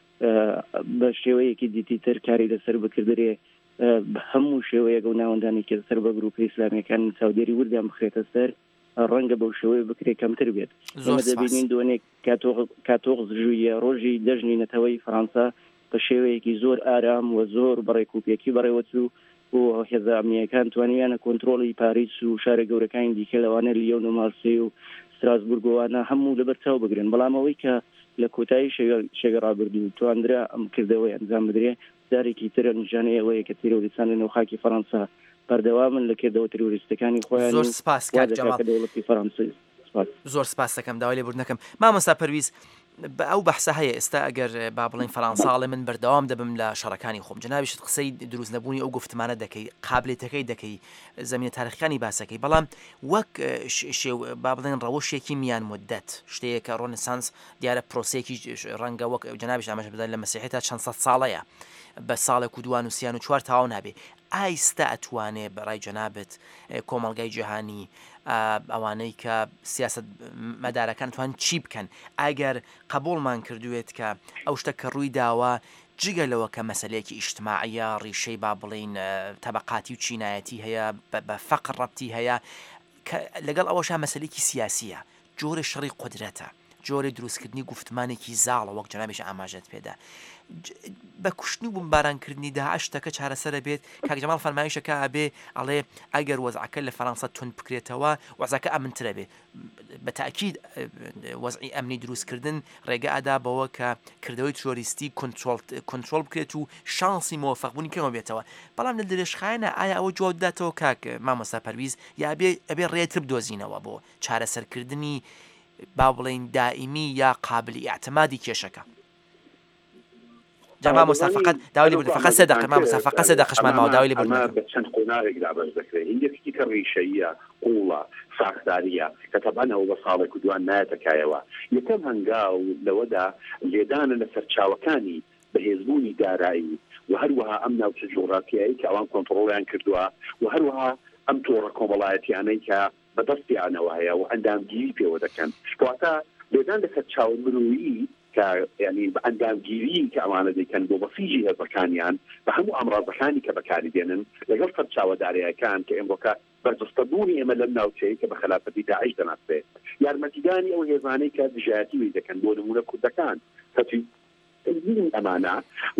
بە شێوەیەکی دیتر کاری لەسەر بکردرێ هەموو شێوەیەک و ناوەندانی کە سەر بە گروپی ئیسلامیەکان چاودێری وردیان بخرێتە سەر ڕەنگە بەو شێوەیە بکرێت کەمتر بێت. ئێمە دەبینین دوێنێ کاتۆغ ژوویە ڕۆژی دەژنی نەتەوەی فەڕەنسا بە شێوەیەکی زۆر ئارام و زۆر بەڕێکوپێکی بەڕێوەچوو و هێزە ئەمنیەکان توانیانە کۆنتڕۆڵی پاریس و شارە گەورەکانی دیکە لەوانە لیۆن و مارسی و ستراسبورگۆوانە هەموو لەبەرچاو بگرن. بەڵام ئەوەی کە لە کۆتایی شێگە ڕابردوو توانرا ئەم کردەوەی ئەنجام بدرێ جارێکی ترە نیشانەیە ئەوەیە کە تیرۆریستان لە نێو خاکی فەڕەنسا بەردەوامن لە کردەوە تیرۆریستەکانی خۆیان. زۆر سپاس کاک جەماڵ. دەوڵەتی فەڕەنسا زۆر سپاس دەکەم داوای لێبوردنەکەم. مامۆستا پەرویز ئەو بەحسە هەیە ئێستا ئەگەر با بڵین فەرەنساڵێ من بەردەوام دەبم لە شەڕەکانی خۆم جنابیشت قسەی دروست نەبوونی ئەو گفتمانە دەکەی قابلێتەکەی دەکەی زمینە تاریخەکانی باسەکەی بەڵام وەک با بڵێن ڕەوشێکی میان مدەت شتەیەکە ڕۆنسانس دیارە پرۆسێکی ڕەنگە وەک جنابیش ئاماژە بدەن لە مەسیحێت تا چەند سەد ساڵەیە بە ساڵێک و دوان و سیان و چوار تاوا نابێ ئایستا ئەتوانێ بەڕای جەنابەت کۆمەڵگای جیهانی ئەوانەی کە سیاست مەدارەکان توان چی بکەن ئەگەر قبولمان کردوێت کە ئەو شتە کە ڕووی داوە جگە لەوە کە مەسلەیەکی ئیجتماعیە ڕیشەی با بڵین تەبەقاتی و چینایەتی هەیە بە فەقر ڕەبتی هەیە لەگەڵ ئەوەش مەسلەیەکی سیاسیە جۆرە شەڕی قودرەتە جۆرە دروستکردنی گفتمانێکی زاڵە وەک جەنابیش ئاماژەت پێدا بە کوشتنی و بمبارانکردنی داعش شتەکە چارەسەرە بێت کاک جەماڵ فەرمایشەکە ئەبێ ئەڵێ ئەگەر وەزعەکە لە فەرەنسا تون بکرێتەوە وەزعەکە ئەمنترە بێ بە تاکید وەزعی ئەمنی دروستکردن ڕێگە ئەدا بەوە کە کردەوەی تۆریستی کۆنترۆل بکرێت و شانسی مۆفەقبوونی کەمە بێتەوە بەڵام لە درێژخایەنە ئایا ئەوە جواب داتەوە کاک مامۆستا پەرویز یا ئەبێ ڕێتر بدۆزینەوە بۆ چارەسەرکردنی با بڵین دائیمی یا قابلی اعتمادی کێشەکە جماعة مسافقات داولي بدنا فقط صدق ما مسافقات صدق خشمان ما داولي بدنا بتشن قنارك دابز ذكري هي في كريشية قولة ساختارية كتبنا وبصالك ودوان ناتك ايوا يتم هنقاو لودا ليدان لسرچاوكاني بهزبوني دارائي وهروها امنا وتجوراتي كوان كنترولان كردوها وهروها ام تورا كومبلايتي يعني بدستي انا وهي وعندهم جيبي ودكن واتا ليدان لسرچاو مروي يعني عندهم جيرين كأمانة دي كان بوصيجي هالبكانيان بهمو أمراض بكاني كبكاني دينن لقلت شاو داريا كان كإمريكا برزستبوني إما لنا وشيء كبخلافة داعش دناسبه يعني متداني أو هيزاني كدجاتي وإذا كان دون كده كان ففي تنظيم أمانة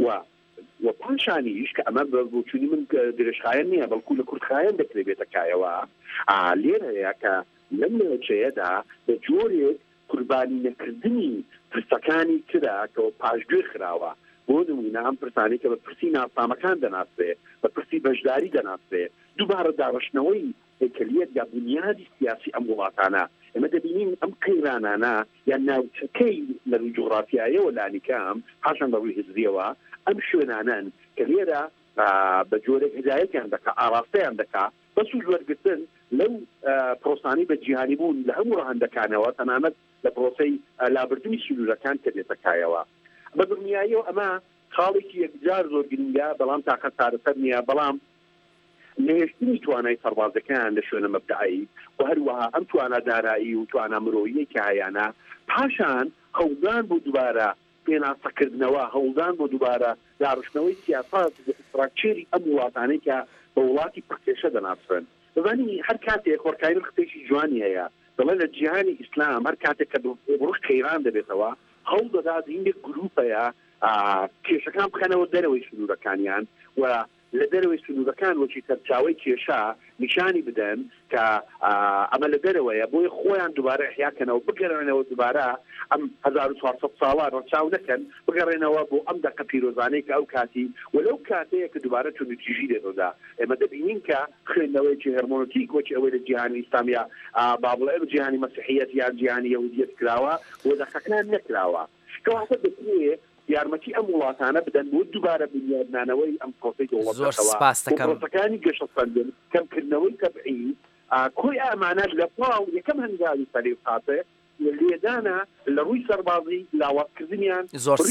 وباشانيش كأمام بوشوني من درش خاينية بل كل كرد خاين دكري بيتك ايوا ليرا ياكا لما شيء دا بجوري قرباني نكردني پرسەکانی ترا کە پاشگوێ خراوە بۆ نمونە ئەم پرسانی کە بە پرسی ناسنامەکان دەناسبێ بە پرسی بەشداری دەناسبێ دووبارە داڕشتنەوەی هێکەلیەت یا بنیادی سیاسی ئەم وڵاتانە ئێمە دەبینین ئەم قەیرانانە یان ناوچەکەی لە ڕووی جوغرافیایەوە لانیکەم پاشان بە ڕووی هزریەوە ئەم شوێنانن کە لێرە بە جۆرێک هدایەتیان دەکا ئاراستەیان دەکا بەس و ژوەرگرتن لەو پرۆسانی بە جیهانی بوون لە هەموو ڕەهەندەکانەوە تەنانەت لە پرۆسەی لابردنی سنوورەکان کە دێتەکایەوە بە دڵنیاییەوە ئەمە خاڵێکی یەکجار زۆر گرنگە بەڵام تاقەت چارەسەر نییە بەڵام نهێشتنی توانای سەربازەکان لە شوێنە مەبدەعی و هەروەها ئەم توانە دارایی و توانە مرۆییەکی هەیەە پاشان هەوڵدان بۆ دووبارە پێناسەکردنەوە هەوڵدان بۆ دووبارە داڕشتنەوەی سیاسات ستراکچێری ئەم وڵاتانەی کە بە وڵاتی پڕکێشە دەناسرن بزانی هەر کاتێک خۆرکاری ختێکی جوانی هەیە دەڵێن لە جیهانی ئیسلام هەر کاتێک کە ڕۆژ قەیران دەبێتەوە هەوڵ دەدات هیندێک گروپەیە کێشەکان بخەنەوە دەرەوەی سنوورەکانیان و لە دەرەوەی سنوورەکان وەکی سەرچاوی کێشە نیشانی بدەن کە ئەمە لە دەرەوەیە بۆی خۆیان دووبارە احیاکەنەوە بگەڕێنەوە دووبارە ئەم 1400 ساڵە ڕەچاو نەکەن بگەڕێنەوە بۆ ئەم دەقە پیرۆزانەی کە ئەو کاتی وەلەو کاتەیە کە دووبارە چونتیژی دێتەوەدا ئێمە دەبینین کە خوێندنەوەیکی هەرمۆنۆتیک وەکی ئەوەی لە جیهانی ئیسلامیە با بڵێ جیهانی مەسیحیەت یان جیهانی یەهودیەت کراوە و دەقەکان نەکراوە کەواتە دەکرێت یارمەتی ئەم وڵاتانە بدەن بۆ دووبارە بنیادنانەوەی ئەم پرۆسی دەوڵەتەکانی گەشەسەندن کەمکردنەوەی تەبعی کۆی ئامانەت لە پاو یەکەم هەنگاوی سەری قاتێ لێدانە لە ڕووی سەربازی لاوازکردنیان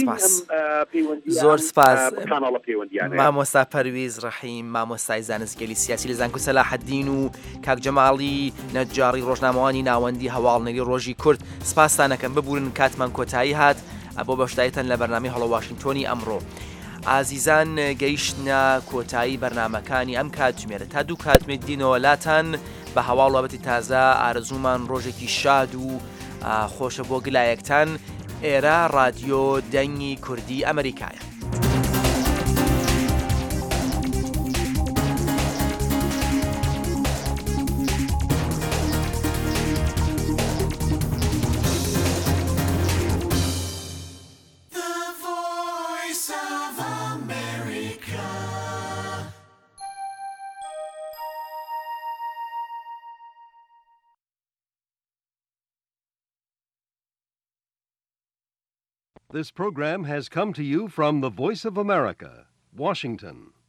زۆر سپاس مامۆستا پەرویز ڕەحیم مامۆستای زانستگەلی سیاسی لە زانکۆ سەلاحەدین و کاک جەماڵی نەجاری ڕۆژنامەوانی ناوەندی هەواڵنەری ڕۆژی کورد سپاسانەکەم ببورن کاتمان کۆتایی هات بۆ بەشداریتەن لە بەرنامەی هەڵە واشنگتۆنی ئەمڕۆ ئازیزان گەیشتنە کۆتایی بەرنامەکانی ئەم کاتژمێرە تا دوو کاتمێ دینەوەلاتان بە هەواڵ وابەتی تازە ئارەزوومان ڕۆژێکی شاد و خۆشە بۆ گلایەکتان ئێرە ڕادیۆ دەنگی کوردی ئەمریکایە. This program has come to you from the Voice of America, Washington.